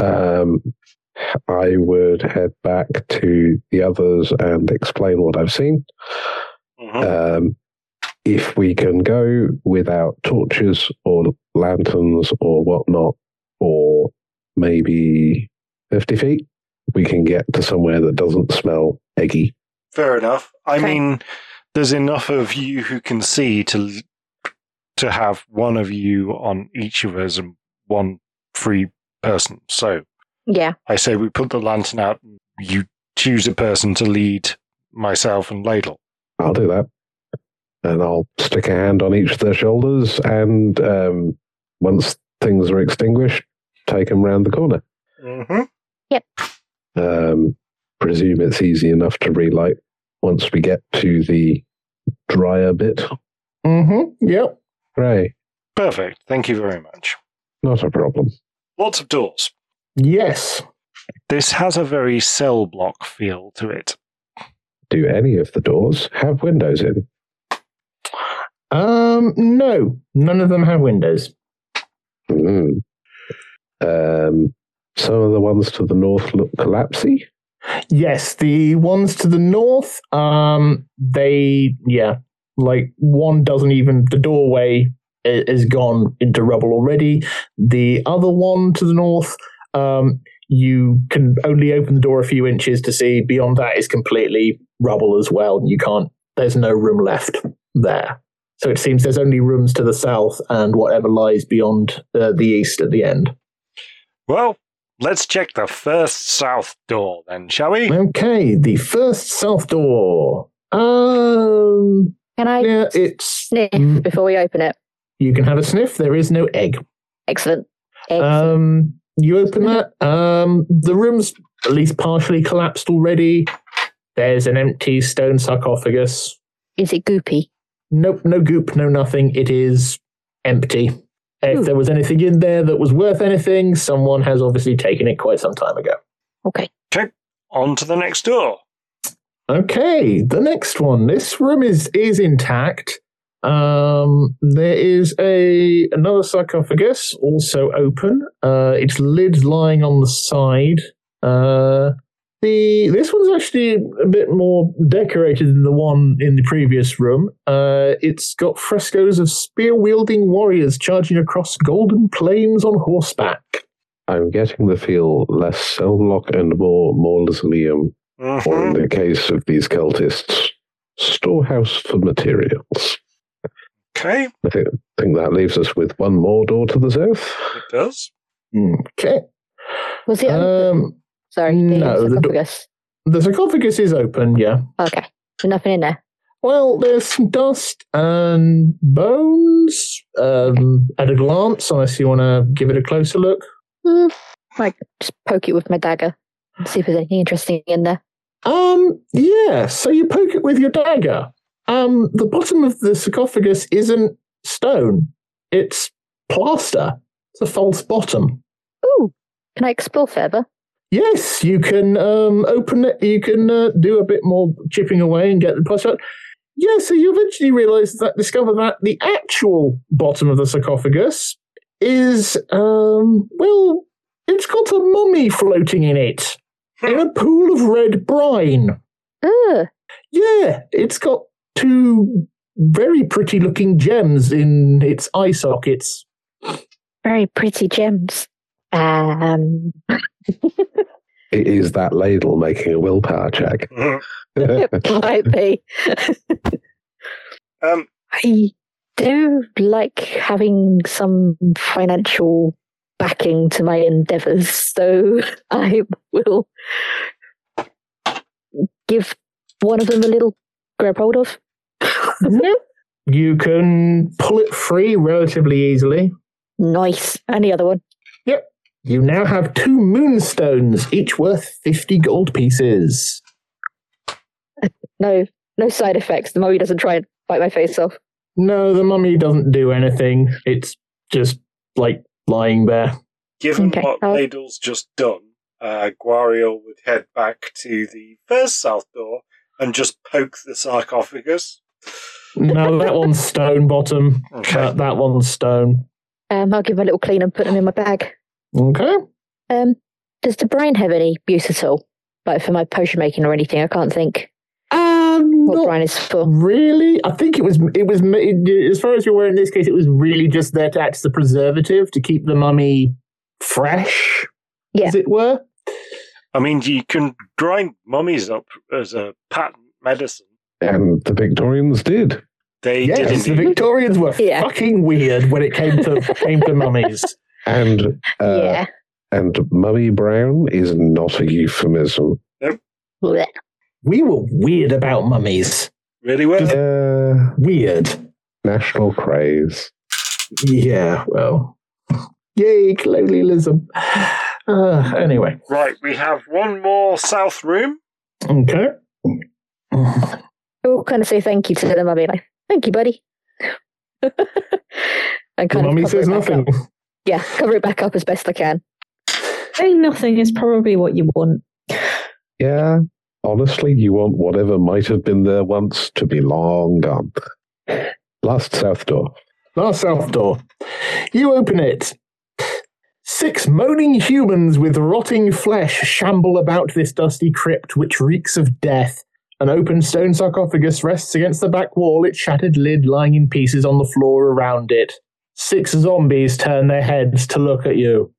I would head back to the others and explain what I've seen. If we can go without torches or lanterns or whatnot, or maybe 50 feet, we can get to somewhere that doesn't smell eggy. Fair enough. I Okay. mean, there's enough of you who can see to have one of you on each of us and one free person. So Yeah. I say we put the lantern out and you choose a person to lead myself and Ladle. I'll do that. And I'll stick a hand on each of their shoulders, and once things are extinguished, take them round the corner. Presume it's easy enough to relight once we get to the drier bit. Yep. Great. Perfect. Thank you very much. Not a problem. Lots of doors. Yes. This has a very cell block feel to it. Do any of the doors have windows in? No, none of them have windows. Some of the ones to the north look collapsy. Yes, the ones to the north, one doesn't even, the doorway is gone into rubble already. The other one to the north, you can only open the door a few inches to see. Beyond that is completely rubble as well. There's no room left there. So it seems there's only rooms to the south and whatever lies beyond the east at the end. Well, let's check the first south door then, shall we? Okay, the first south door. Can I it's sniff before we open it? You can have a sniff. There is no egg. Excellent. You open that. The room's at least partially collapsed already. There's an empty stone sarcophagus. Is it goopy? Nope, no goop, no nothing. It is empty. If there was anything in there that was worth anything, someone has obviously taken it quite some time ago. Okay. Okay, on to the next door. Okay, the next one. This room is intact. There is another sarcophagus, also open. Its lid's lying on the side. This one's actually a bit more decorated than the one in the previous room. It's got frescoes of spear-wielding warriors charging across golden plains on horseback. I'm getting the feel less cell block and more mausoleum, or in the case of these cultists, storehouse for materials. Okay. I think that leaves us with one more door to the south. It does. Okay. Was it open? Sorry, no, sarcophagus. The sarcophagus is open, yeah. Okay. There's nothing in there. Well, there's some dust and bones at a glance, unless you want to give it a closer look. Might just poke it with my dagger and see if there's anything interesting in there. Yeah, so you poke it with your dagger. The bottom of the sarcophagus isn't stone. It's plaster. It's a false bottom. Ooh. Can I explore further? Yes, you can open it. You can do a bit more chipping away and get the plaster out. Yeah, so you eventually discover that the actual bottom of the sarcophagus is, it's got a mummy floating in it, in a pool of red brine. Yeah, it's got two very pretty-looking gems in its eye sockets. Very pretty gems. Is that ladle making a willpower check? It might be. I do like having some financial backing to my endeavours, so I will give one of them a little grab hold of. You can pull it free relatively easily. Nice. And the other one. Yep. You now have 2 moonstones, each worth 50 gold pieces. No side effects. The mummy doesn't try and bite my face off. No, the mummy doesn't do anything. It's just, lying there. Given what Ladle's just done, Gwariel would head back to the first south door and just poke the sarcophagus. No, that one's stone bottom. Okay. That one's stone. I'll give him a little clean and put them in my bag. Okay. Does the brine have any use at all? Like for my potion making or anything? I can't think. What brine is for? Really? I think it was, as far as you're aware in this case, it was really just there to act as a preservative to keep the mummy fresh, as it were. I mean, you can grind mummies up as a patent medicine. And the Victorians did. They did indeed. The Victorians were fucking weird when it came to mummies. And Mummy Brown is not a euphemism. Nope. We were weird about mummies. Really were? Weird. National craze. Yeah, well. Yay, colonialism. Anyway. Right, we have one more south room. Okay. We'll kind of say thank you to the mummy. Like, thank you, buddy. And The mummy says nothing. Yeah, cover it back up as best I can. Saying nothing is probably what you want. Yeah. Honestly, you want whatever might have been there once to be long gone. Last south door. Last south door. You open it. 6 moaning humans with rotting flesh shamble about this dusty crypt which reeks of death. An open stone sarcophagus rests against the back wall, its shattered lid lying in pieces on the floor around it. 6 zombies turn their heads to look at you.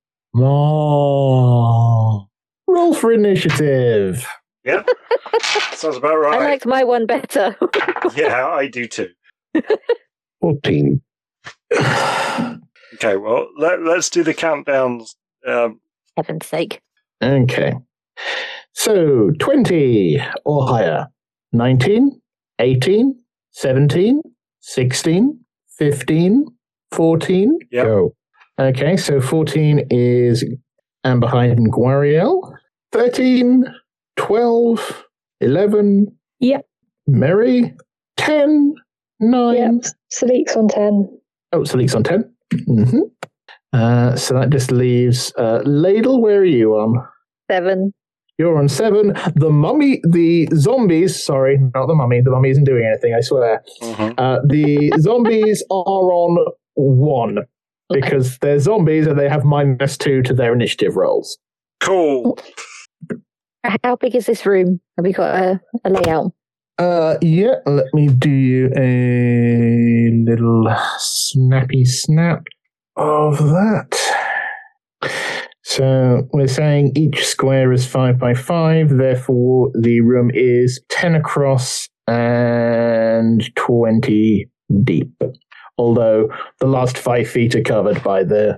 Roll for initiative. Yep. Sounds about right. I liked my one better. Yeah, I do too. 14. Okay, well, let's do the countdowns. Heaven's sake. Okay. So, 20 or higher. 19, 18, 17, 16, 15, 14. Yep. Go. Okay, so 14 is Amberhide and Guariel. 13, 12, 11. Yep. Mary. 10, 9. Yep. Sadiq's on 10. Oh, Salik's on 10. Mm-hmm. So that just leaves Ladle. Where are you on? 7. You're on 7. The zombies, sorry, not the mummy. The mummy isn't doing anything, I swear. Mm-hmm. The zombies are on 1 because they're zombies and they have -2 to their initiative rolls. Cool. How big is this room? Have we got a layout? Yeah, let me do you a little snappy snap of that. So we're saying each square is 5 by 5, therefore the room is 10 across and 20 deep. Although the last 5 feet are covered by the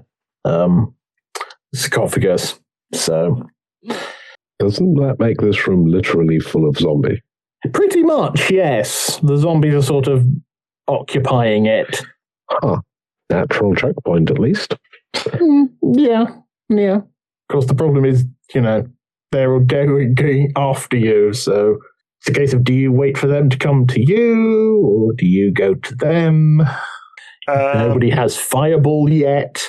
sarcophagus. So Doesn't that make this room literally full of zombie? pretty much, yes. The zombies are sort of occupying it. Huh. Natural checkpoint, at least. Yeah. Of course, the problem is, they're all going after you, so it's a case of do you wait for them to come to you, or do you go to them? Nobody has Fireball yet.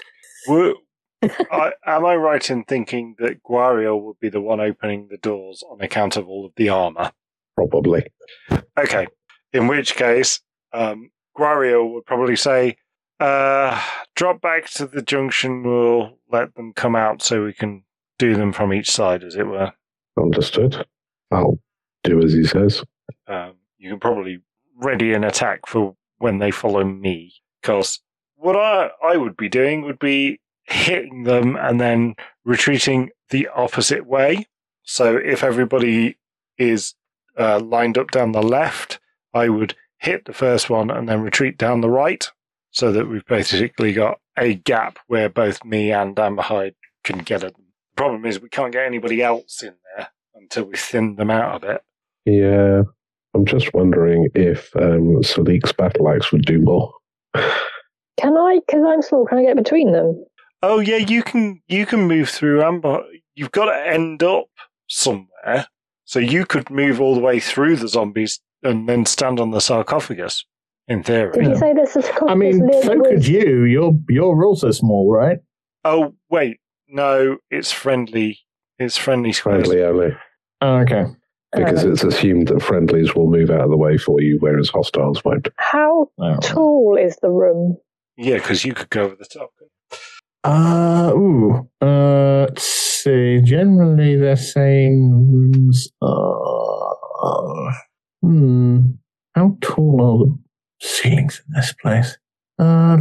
Am I right in thinking that Guariel would be the one opening the doors on account of all of the armor? Probably. Okay. In which case, Guariel would probably say, drop back to the junction, we'll let them come out so we can do them from each side, as it were. Understood. I'll do as he says. You can probably ready an attack for when they follow me, because what I would be doing would be hitting them and then retreating the opposite way. So if everybody is lined up down the left, I would hit the first one and then retreat down the right, so that we've basically got a gap where both me and Amberhide can get at them. The problem is we can't get anybody else in there until we thin them out a bit. Yeah. I'm just wondering if Sadiq's battle axe would do more. Can I? Because I'm small. Can I get between them? Oh yeah, you can move through Amber. You've got to end up somewhere, so you could move all the way through the zombies and then stand on the sarcophagus. In theory. Did you say this is? I mean, so could you. You're also small, right? Oh wait, no, it's friendly. It's friendly squares. Friendly only. Oh, okay. Because it's assumed that friendlies will move out of the way for you, whereas hostiles won't. How tall is the room? Yeah, because you could go over the top. Let's see. Generally, they're saying rooms are. How tall are the ceilings in this place? Or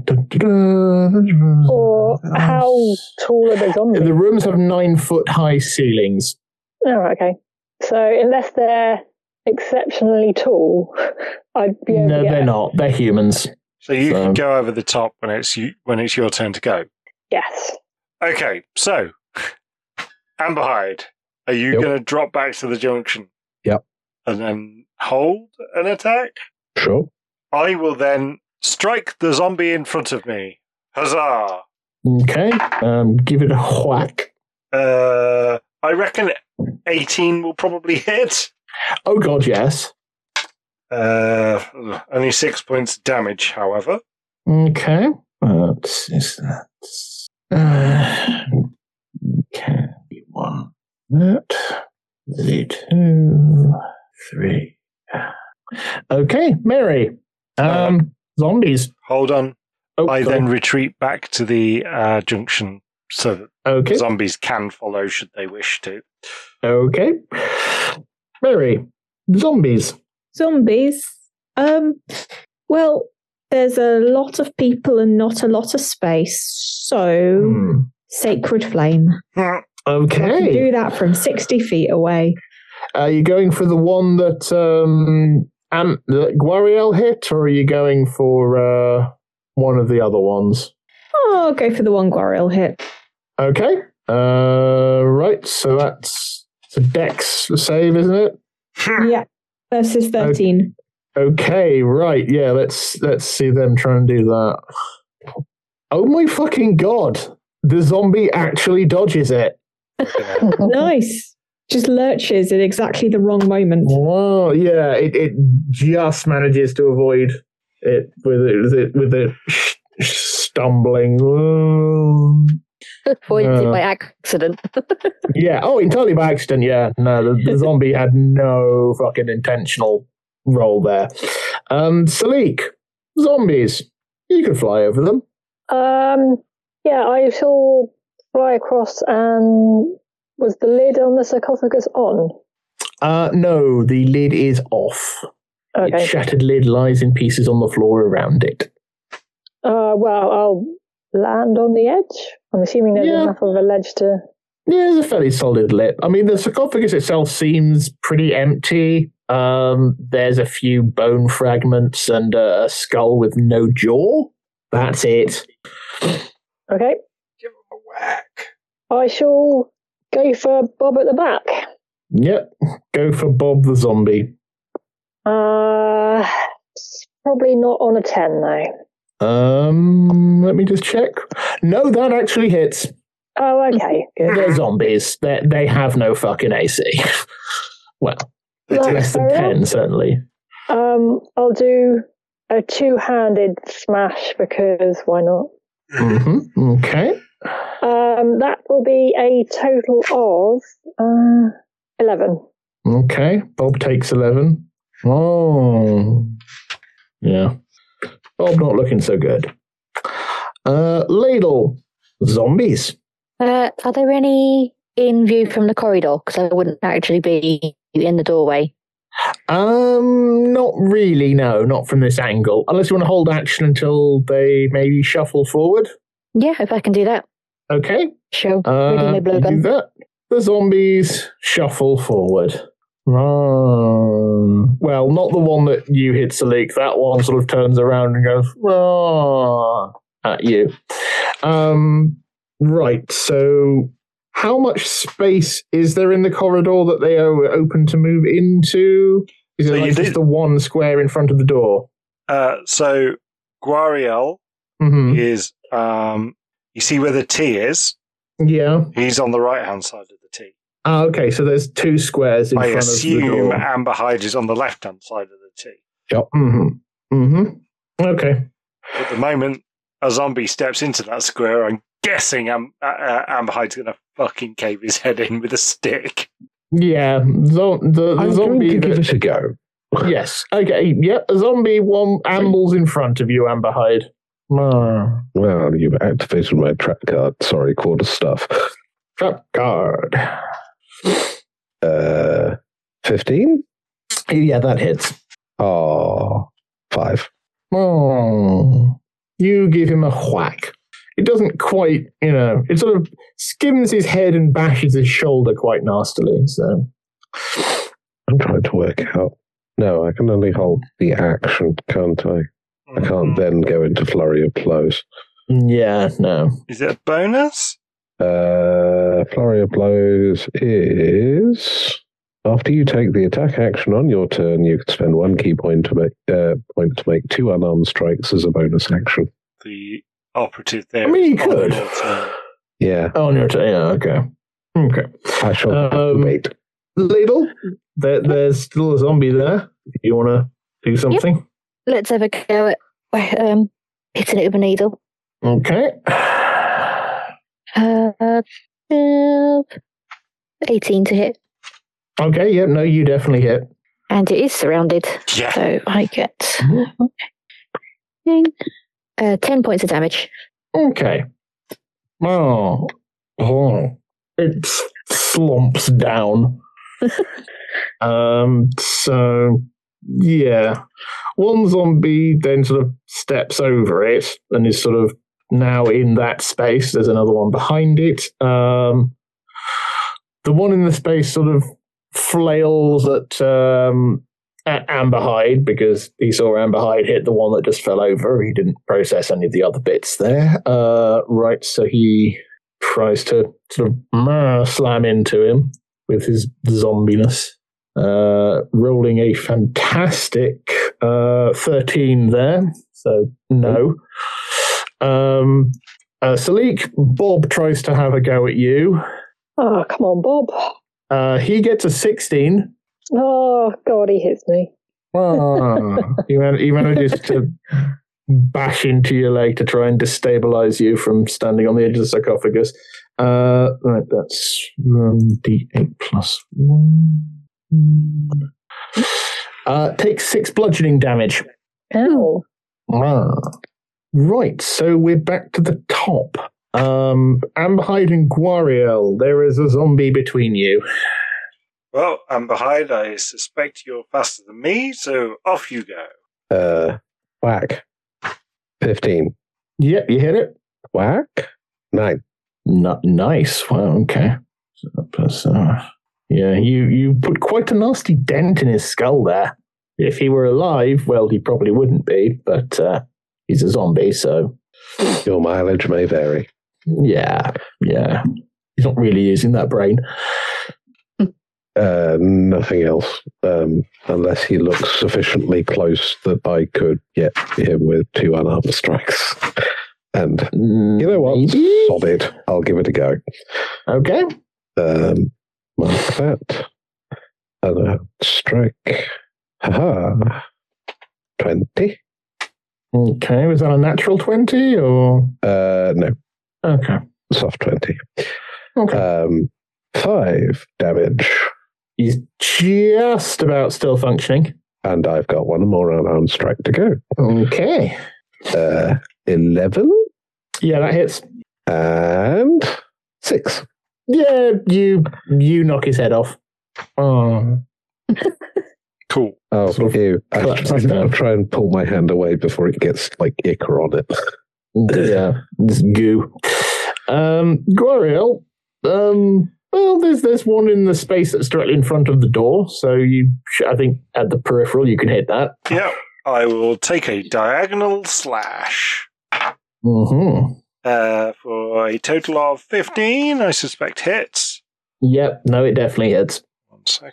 how tall are the zombies? The rooms have 9-foot high ceilings. Oh, okay. So unless they're exceptionally tall, I'd be able to get... they're not. They're humans. So you can go over the top when it's your turn to go. Yes. Okay, so Amberhide, are you going to drop back to the junction? Yep. And then hold an attack? Sure. I will then strike the zombie in front of me. Huzzah! Okay. Give it a whack. I reckon 18 will probably hit. Oh god, yes. Only 6 points damage, however. Okay. Okay. 1. That. The 2. 3. Okay, Mary. Zombies. Hold on. Oh, I God. then retreat back to the junction so that Okay. zombies can follow should they wish to. Okay. Mary, zombies. Zombies. Well, there's a lot of people and not a lot of space, so sacred flame. I can Okay. do that from 60 feet away. Are you going for the one that that Guariel hit, or are you going for one of the other ones? Oh, I'll go for the one Guariel hit. Okay. Right. So that's a Dex save, isn't it? Yeah, versus 13. Okay. Right. Yeah. Let's see them try and do that. Oh my fucking god! The zombie actually dodges it. Nice. Just lurches at exactly the wrong moment. Wow. Yeah. It just manages to avoid it with it stumbling. Avoided by accident. Yeah. Oh, entirely by accident. Yeah. No, the zombie had no fucking intentional roll there. Salik, zombies. You can fly over them. Yeah, I shall fly across. And was the lid on the sarcophagus on? No, the lid is off. Okay. Its shattered lid lies in pieces on the floor around it. Well, I'll land on the edge. I'm assuming there's enough of a ledge to. Yeah, it's a fairly solid lip. I mean, the sarcophagus itself seems pretty empty. There's a few bone fragments and a skull with no jaw. That's it. Okay. Give him a whack. I shall go for Bob at the back. Yep. Go for Bob the zombie. It's probably not on a 10 though. Let me just check. No, that actually hits. Oh, okay. Good. They're zombies. They have no fucking AC. Well, it's That's less than fair 10, certainly. I'll do a two-handed smash because why not? Mm-hmm. Okay. That will be a total of 11. Okay. Bob takes 11. Oh. Yeah. Bob not looking so good. Ladle. Zombies. Are there any in view from the corridor? Because I wouldn't actually be in the doorway. Not really, no. Not from this angle. Unless you want to hold action until they maybe shuffle forward. Yeah, if I can do that. Okay. Sure. Ready my You do blowgun. that. The zombies shuffle forward. Well, not the one that you hit, Salik. That one sort of turns around and goes at you. Right, so how much space is there in the corridor that they are open to move into? Is it So like just the one square in front of the door? So Guariel Mm-hmm. is, you see where the T is? Yeah. He's on the right-hand side of the T. Okay, so there's two squares in I front of the assume door. Amber Hyde is on the left-hand side of the T. Mm-hmm. Mm-hmm. Okay. At the moment a zombie steps into that square, I'm guessing Amber Hyde's going to fucking cave his head in with a stick. Yeah, the I'm going zombie. to give it a go. Yes. Okay. Yep. A zombie one ambles in front of you, Amber Hyde. Well, you've activated my trap card. Sorry, quarter stuff. Trap card. 15? Yeah, that hits. Oh, 5. Oh, you give him a whack. It doesn't quite, it sort of skims his head and bashes his shoulder quite nastily. So I'm trying to work out. No, I can only hold the action, can't I? I can't then go into flurry of blows. yeah, no. Is it a bonus? Flurry of blows is after you take the attack action on your turn, you can spend 1 key point to make 2 unarmed strikes as a bonus action. The operative there. I mean, you is on could. your turn. Yeah, Oh, on your turn. Yeah, okay. Okay. I shall wait. Ladle, there's still a zombie there. If you want to do something. Let's have a go at hitting it with a needle. Okay. 18 to hit. Okay, yeah, no, you definitely hit. And it is surrounded. Yeah. So I get 10 points of damage. Okay. It slumps down. So, yeah. One zombie then sort of steps over it and is sort of now in that space. There's another one behind it. The one in the space sort of flails at Amberhide because he saw Amberhide hit the one that just fell over. He didn't process any of the other bits there. Right, so he tries to sort of slam into him with his zombiness. Rolling a fantastic 13 there, so no. Salik, Bob tries to have a go at you. Oh, come on, Bob. He gets a 16. Oh, God, he hits me. He manages to bash into your leg to try and destabilize you from standing on the edge of the sarcophagus. Right, that's D8 plus 1. Takes 6 bludgeoning damage. Ow. Right, so we're back to the top. Amberhide and Guariel, there is a zombie between you. Well, Amberhide, I suspect you're faster than me, so off you go. Whack. 15. Yep, you hit it. Whack. 9. Nice. Well, okay. So plus, yeah, you put quite a nasty dent in his skull there. If he were alive, well, he probably wouldn't be, but he's a zombie, so... Your mileage may vary. Yeah. He's not really using that brain. Nothing else, unless he looks sufficiently close that I could get him with 2 unarmed strikes. And you know what? Maybe? Sod it. I'll give it a go. Okay. Mark that. Another strike. Haha. 20. Okay, was that a natural 20 or? No. Okay. Soft 20. Okay. 5 damage. He's just about still functioning. And I've got 1 more unarmed strike to go. Okay. 11. Yeah, that hits. And 6. Yeah, you knock his head off. Oh. Cool. Oh, Sort of ew. collapses I'll down. try and pull my hand away before it gets like ichor on it. Yeah, this goo. Guariel, well, there's one in the space that's directly in front of the door, so I think at the peripheral you can hit that. Yeah, I will take a diagonal slash. Mm-hmm. For a total of 15, I suspect hits. Yep, no, it definitely hits. 1 second.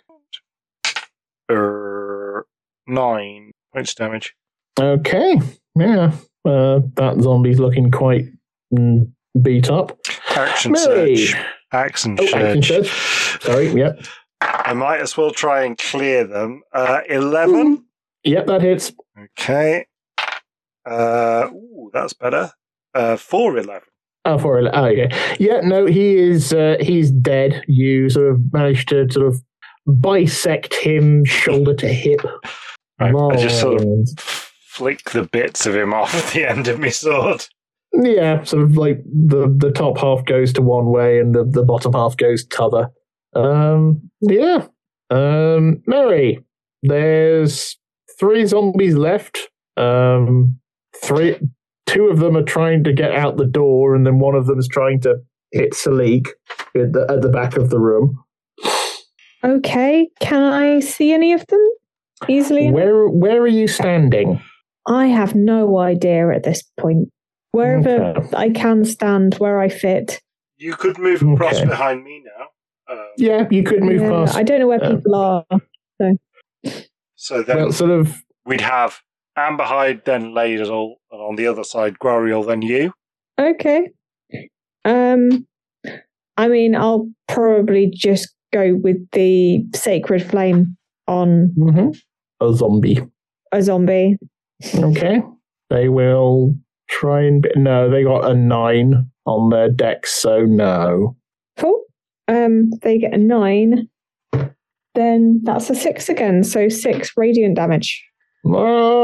9 points damage. Okay, yeah, that zombie's looking quite beat up. Action Mary. search. Action Action search. search. Sorry, yep. I might as well try and clear them. 11. Yep, that hits. Okay. That's better. 4-11. Oh, okay. Yeah, no, he's dead. You sort of managed to sort of bisect him shoulder to hip. I just sort of flick the bits of him off the end of my sword. Yeah, sort of like the top half goes to one way and the bottom half goes to other. Yeah. Mary, there's 3 zombies left. 2 of them are trying to get out the door, and then one of them is trying to hit Salik at the back of the room. Okay, can I see any of them easily? Where are you standing? I have no idea at this point. Wherever Okay. I can stand, where I fit. You could move across Okay. behind me now. Yeah, you could move Yeah, past. I don't know where people are. So then Well, sort of. we'd have Amberhide, then Ladle, and on the other side, Guariel, then you. Okay. I mean, I'll probably just go with the Sacred Flame on A zombie. a zombie. Okay. They will try and... No, they got a 9 on their dex, so no. Cool. They get a 9. Then that's a 6 again, so 6 radiant damage.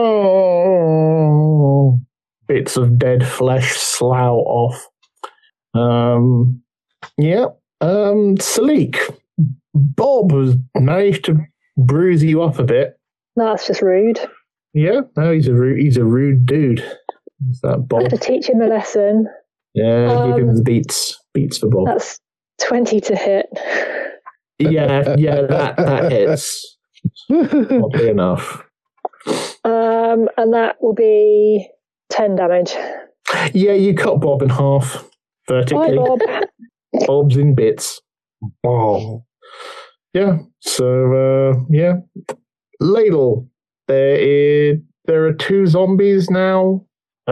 Oh, bits of dead flesh slough off. Yeah. Salik, Bob has managed to bruise you up a bit. That's just rude. Yeah, no, he's a rude dude. Is that I Bob? have to teach him a lesson. Yeah, give him the beats for Bob. That's 20 to hit. Yeah, that hits. Oddly enough. And that will be 10 damage. Yeah, you cut Bob in half vertically. Bye, Bob. Bob's in bits. Oh. Yeah. So yeah. Ladle. There are 2 zombies now.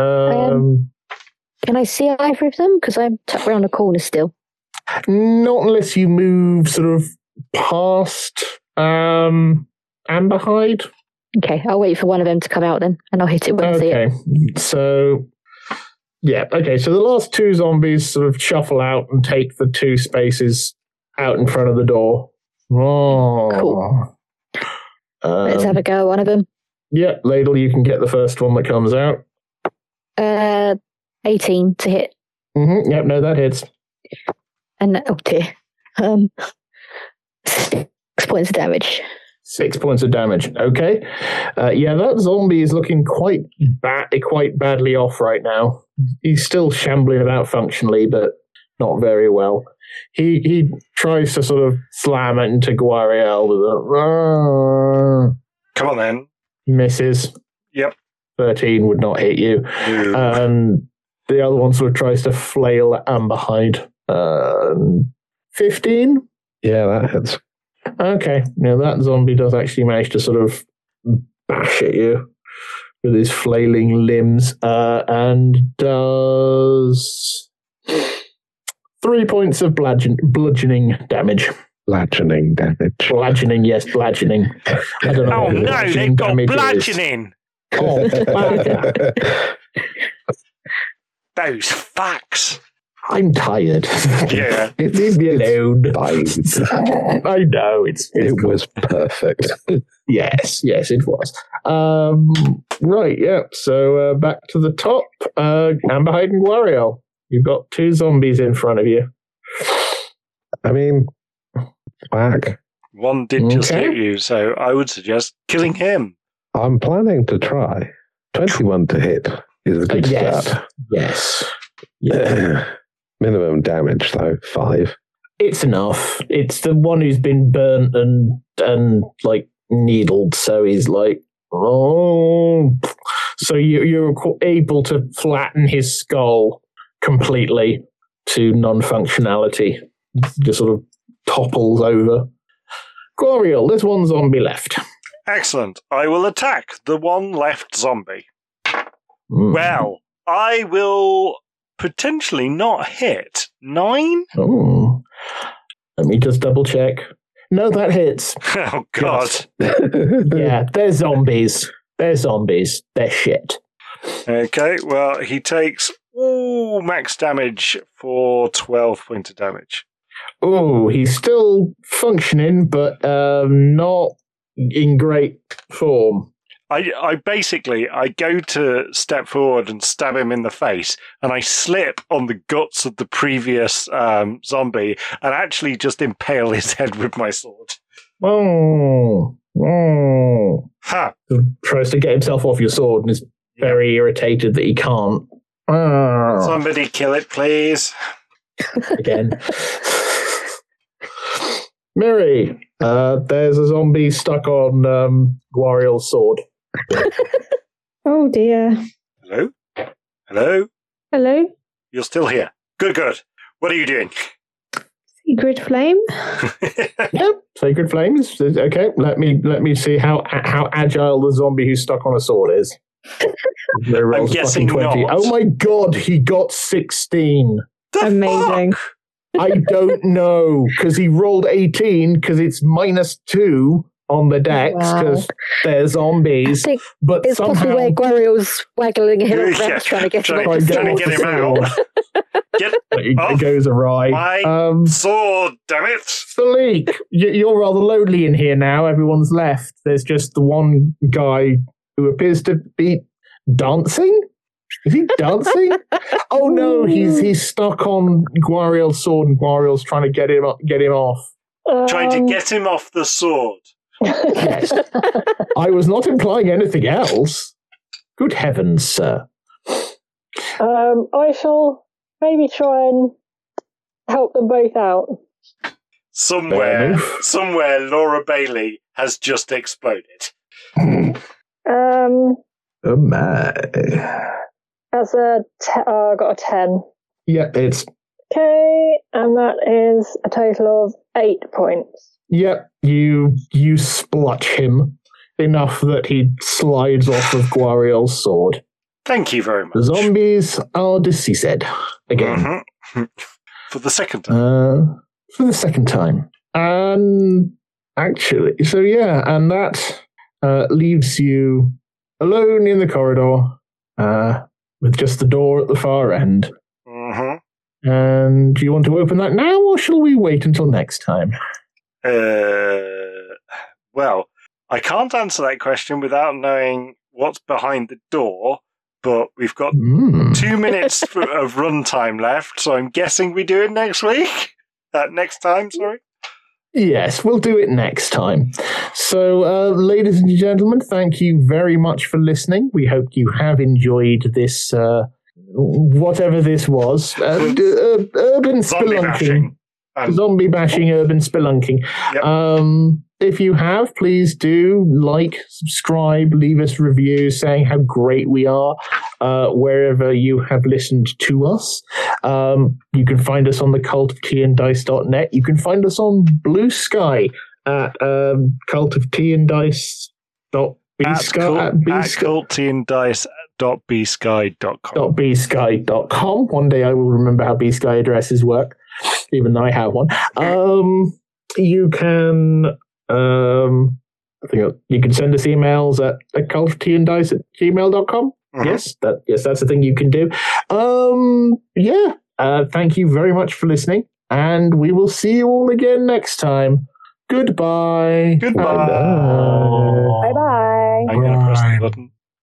Can I see either of them? Because I'm tucked around the corner still. Not unless you move sort of past Amberhide. Okay, I'll wait for one of them to come out then, and I'll hit it when I see it. Okay. So yeah, okay, so the last 2 zombies sort of shuffle out and take the 2 spaces out in front of the door. Oh. Cool. Let's have a go at one of them. Yeah, Ladle, you can get the first one that comes out. 18 to hit. Mm-hmm. Yep, no, that hits. And, oh dear. 6 points of damage. 6 points of damage. Okay. Yeah, that zombie is looking quite badly off right now. He's still shambling about functionally, but not very well. He tries to sort of slam it into Guariel with a... Come on then. Misses. Yep. 13 would not hit you. And the other one sort of tries to flail at Amberhide. 15? Yeah, that hits. Okay. Now that zombie does actually manage to sort of bash at you with his flailing limbs and does 3 points of bludgeoning damage. Bludgeoning damage. Bludgeoning, yes, bludgeoning. I don't know. Oh no, they've got bludgeoning. Oh, bugger. Those facts. I'm tired. Yeah. Leave me alone. Fine. I know, It was perfect. Yes, it was. Right, yeah. So back to the top. Amberhide and Guariel. You've got 2 zombies in front of you. I mean, whack. One did just hit you, so I would suggest killing him. I'm planning to try. 21 to hit is a good start. Yes. Yeah. Minimum damage, though, 5. It's enough. It's the one who's been burnt and like needled, so he's like, oh. So you're able to flatten his skull completely to non-functionality. Just sort of topples over. Guariel, there's 1 zombie left. Excellent. I will attack the one left zombie. Well, I will potentially not hit. 9? Oh. Let me just double check. No, that hits. Oh, God. Yeah, they're zombies. They're shit. Okay, well, he takes max damage for 12 points of damage. Oh, he's still functioning, but not in great form. I basically go to step forward and stab him in the face, and I slip on the guts of the previous zombie and actually just impale his head with my sword. Oh. Ha! Tries to get himself off your sword and is very irritated that he can't. Somebody kill it, please. Again. Miri, there's a zombie stuck on Guariel's sword. Oh dear. Hello? Hello? Hello? You're still here. Good. What are you doing? Secret flame? Yep, Sacred Flames. Okay, let me see how agile the zombie who's stuck on a sword is. I'm guessing 20. not. Oh my god, he got 16. The Amazing. fuck? I don't know, because he rolled 18, because it's -2 on the dex, because they're zombies. I think but it's somehow possibly where Guariel's waggling him around Yeah, trying to get him trying off the to sword. get him out. Get it off goes awry. my sword, damn it. Salik, you're rather lonely in here now. Everyone's left. There's just the one guy who appears to be dancing. Is he dancing? Oh no, he's stuck on Guariel's sword, and Guariel's trying to get him off. Trying to get him off the sword. Yes. I was not implying anything else. Good heavens, sir. I shall maybe try and help them both out. Somewhere, Laura Bailey has just exploded. Oh my. That's I got a 10. Yeah, it's... Okay, and that is a total of 8 points. Yep, you splutch him enough that he slides off of Guariel's sword. Thank you very much. The zombies are deceased again. Mm-hmm. For the second time. For the second time. Actually, so yeah, and that leaves you alone in the corridor with just the door at the far end. Mm-hmm. And do you want to open that now, or shall we wait until next time? Well, I can't answer that question without knowing what's behind the door, but we've got 2 minutes of runtime left, so I'm guessing we do it next week? Next time, sorry? Yes, we'll do it next time. So, ladies and gentlemen, thank you very much for listening. We hope you have enjoyed this... whatever this was, urban spelunking, zombie bashing, urban spelunking. Yep. If you have, please do like, subscribe, leave us reviews saying how great we are wherever you have listened to us. You can find us on the cultofteaanddice.net. You can find us on Blue Sky at cultofteaanddice.com. cultteaanddice.bsky.com. .bsky.com. One day I will remember how BSky addresses work, even though I have one. You can you can send us emails at cultofteaanddice@gmail.com. Mm-hmm. Yes, that's the thing you can do. Thank you very much for listening, and we will see you all again next time. Goodbye. Goodbye.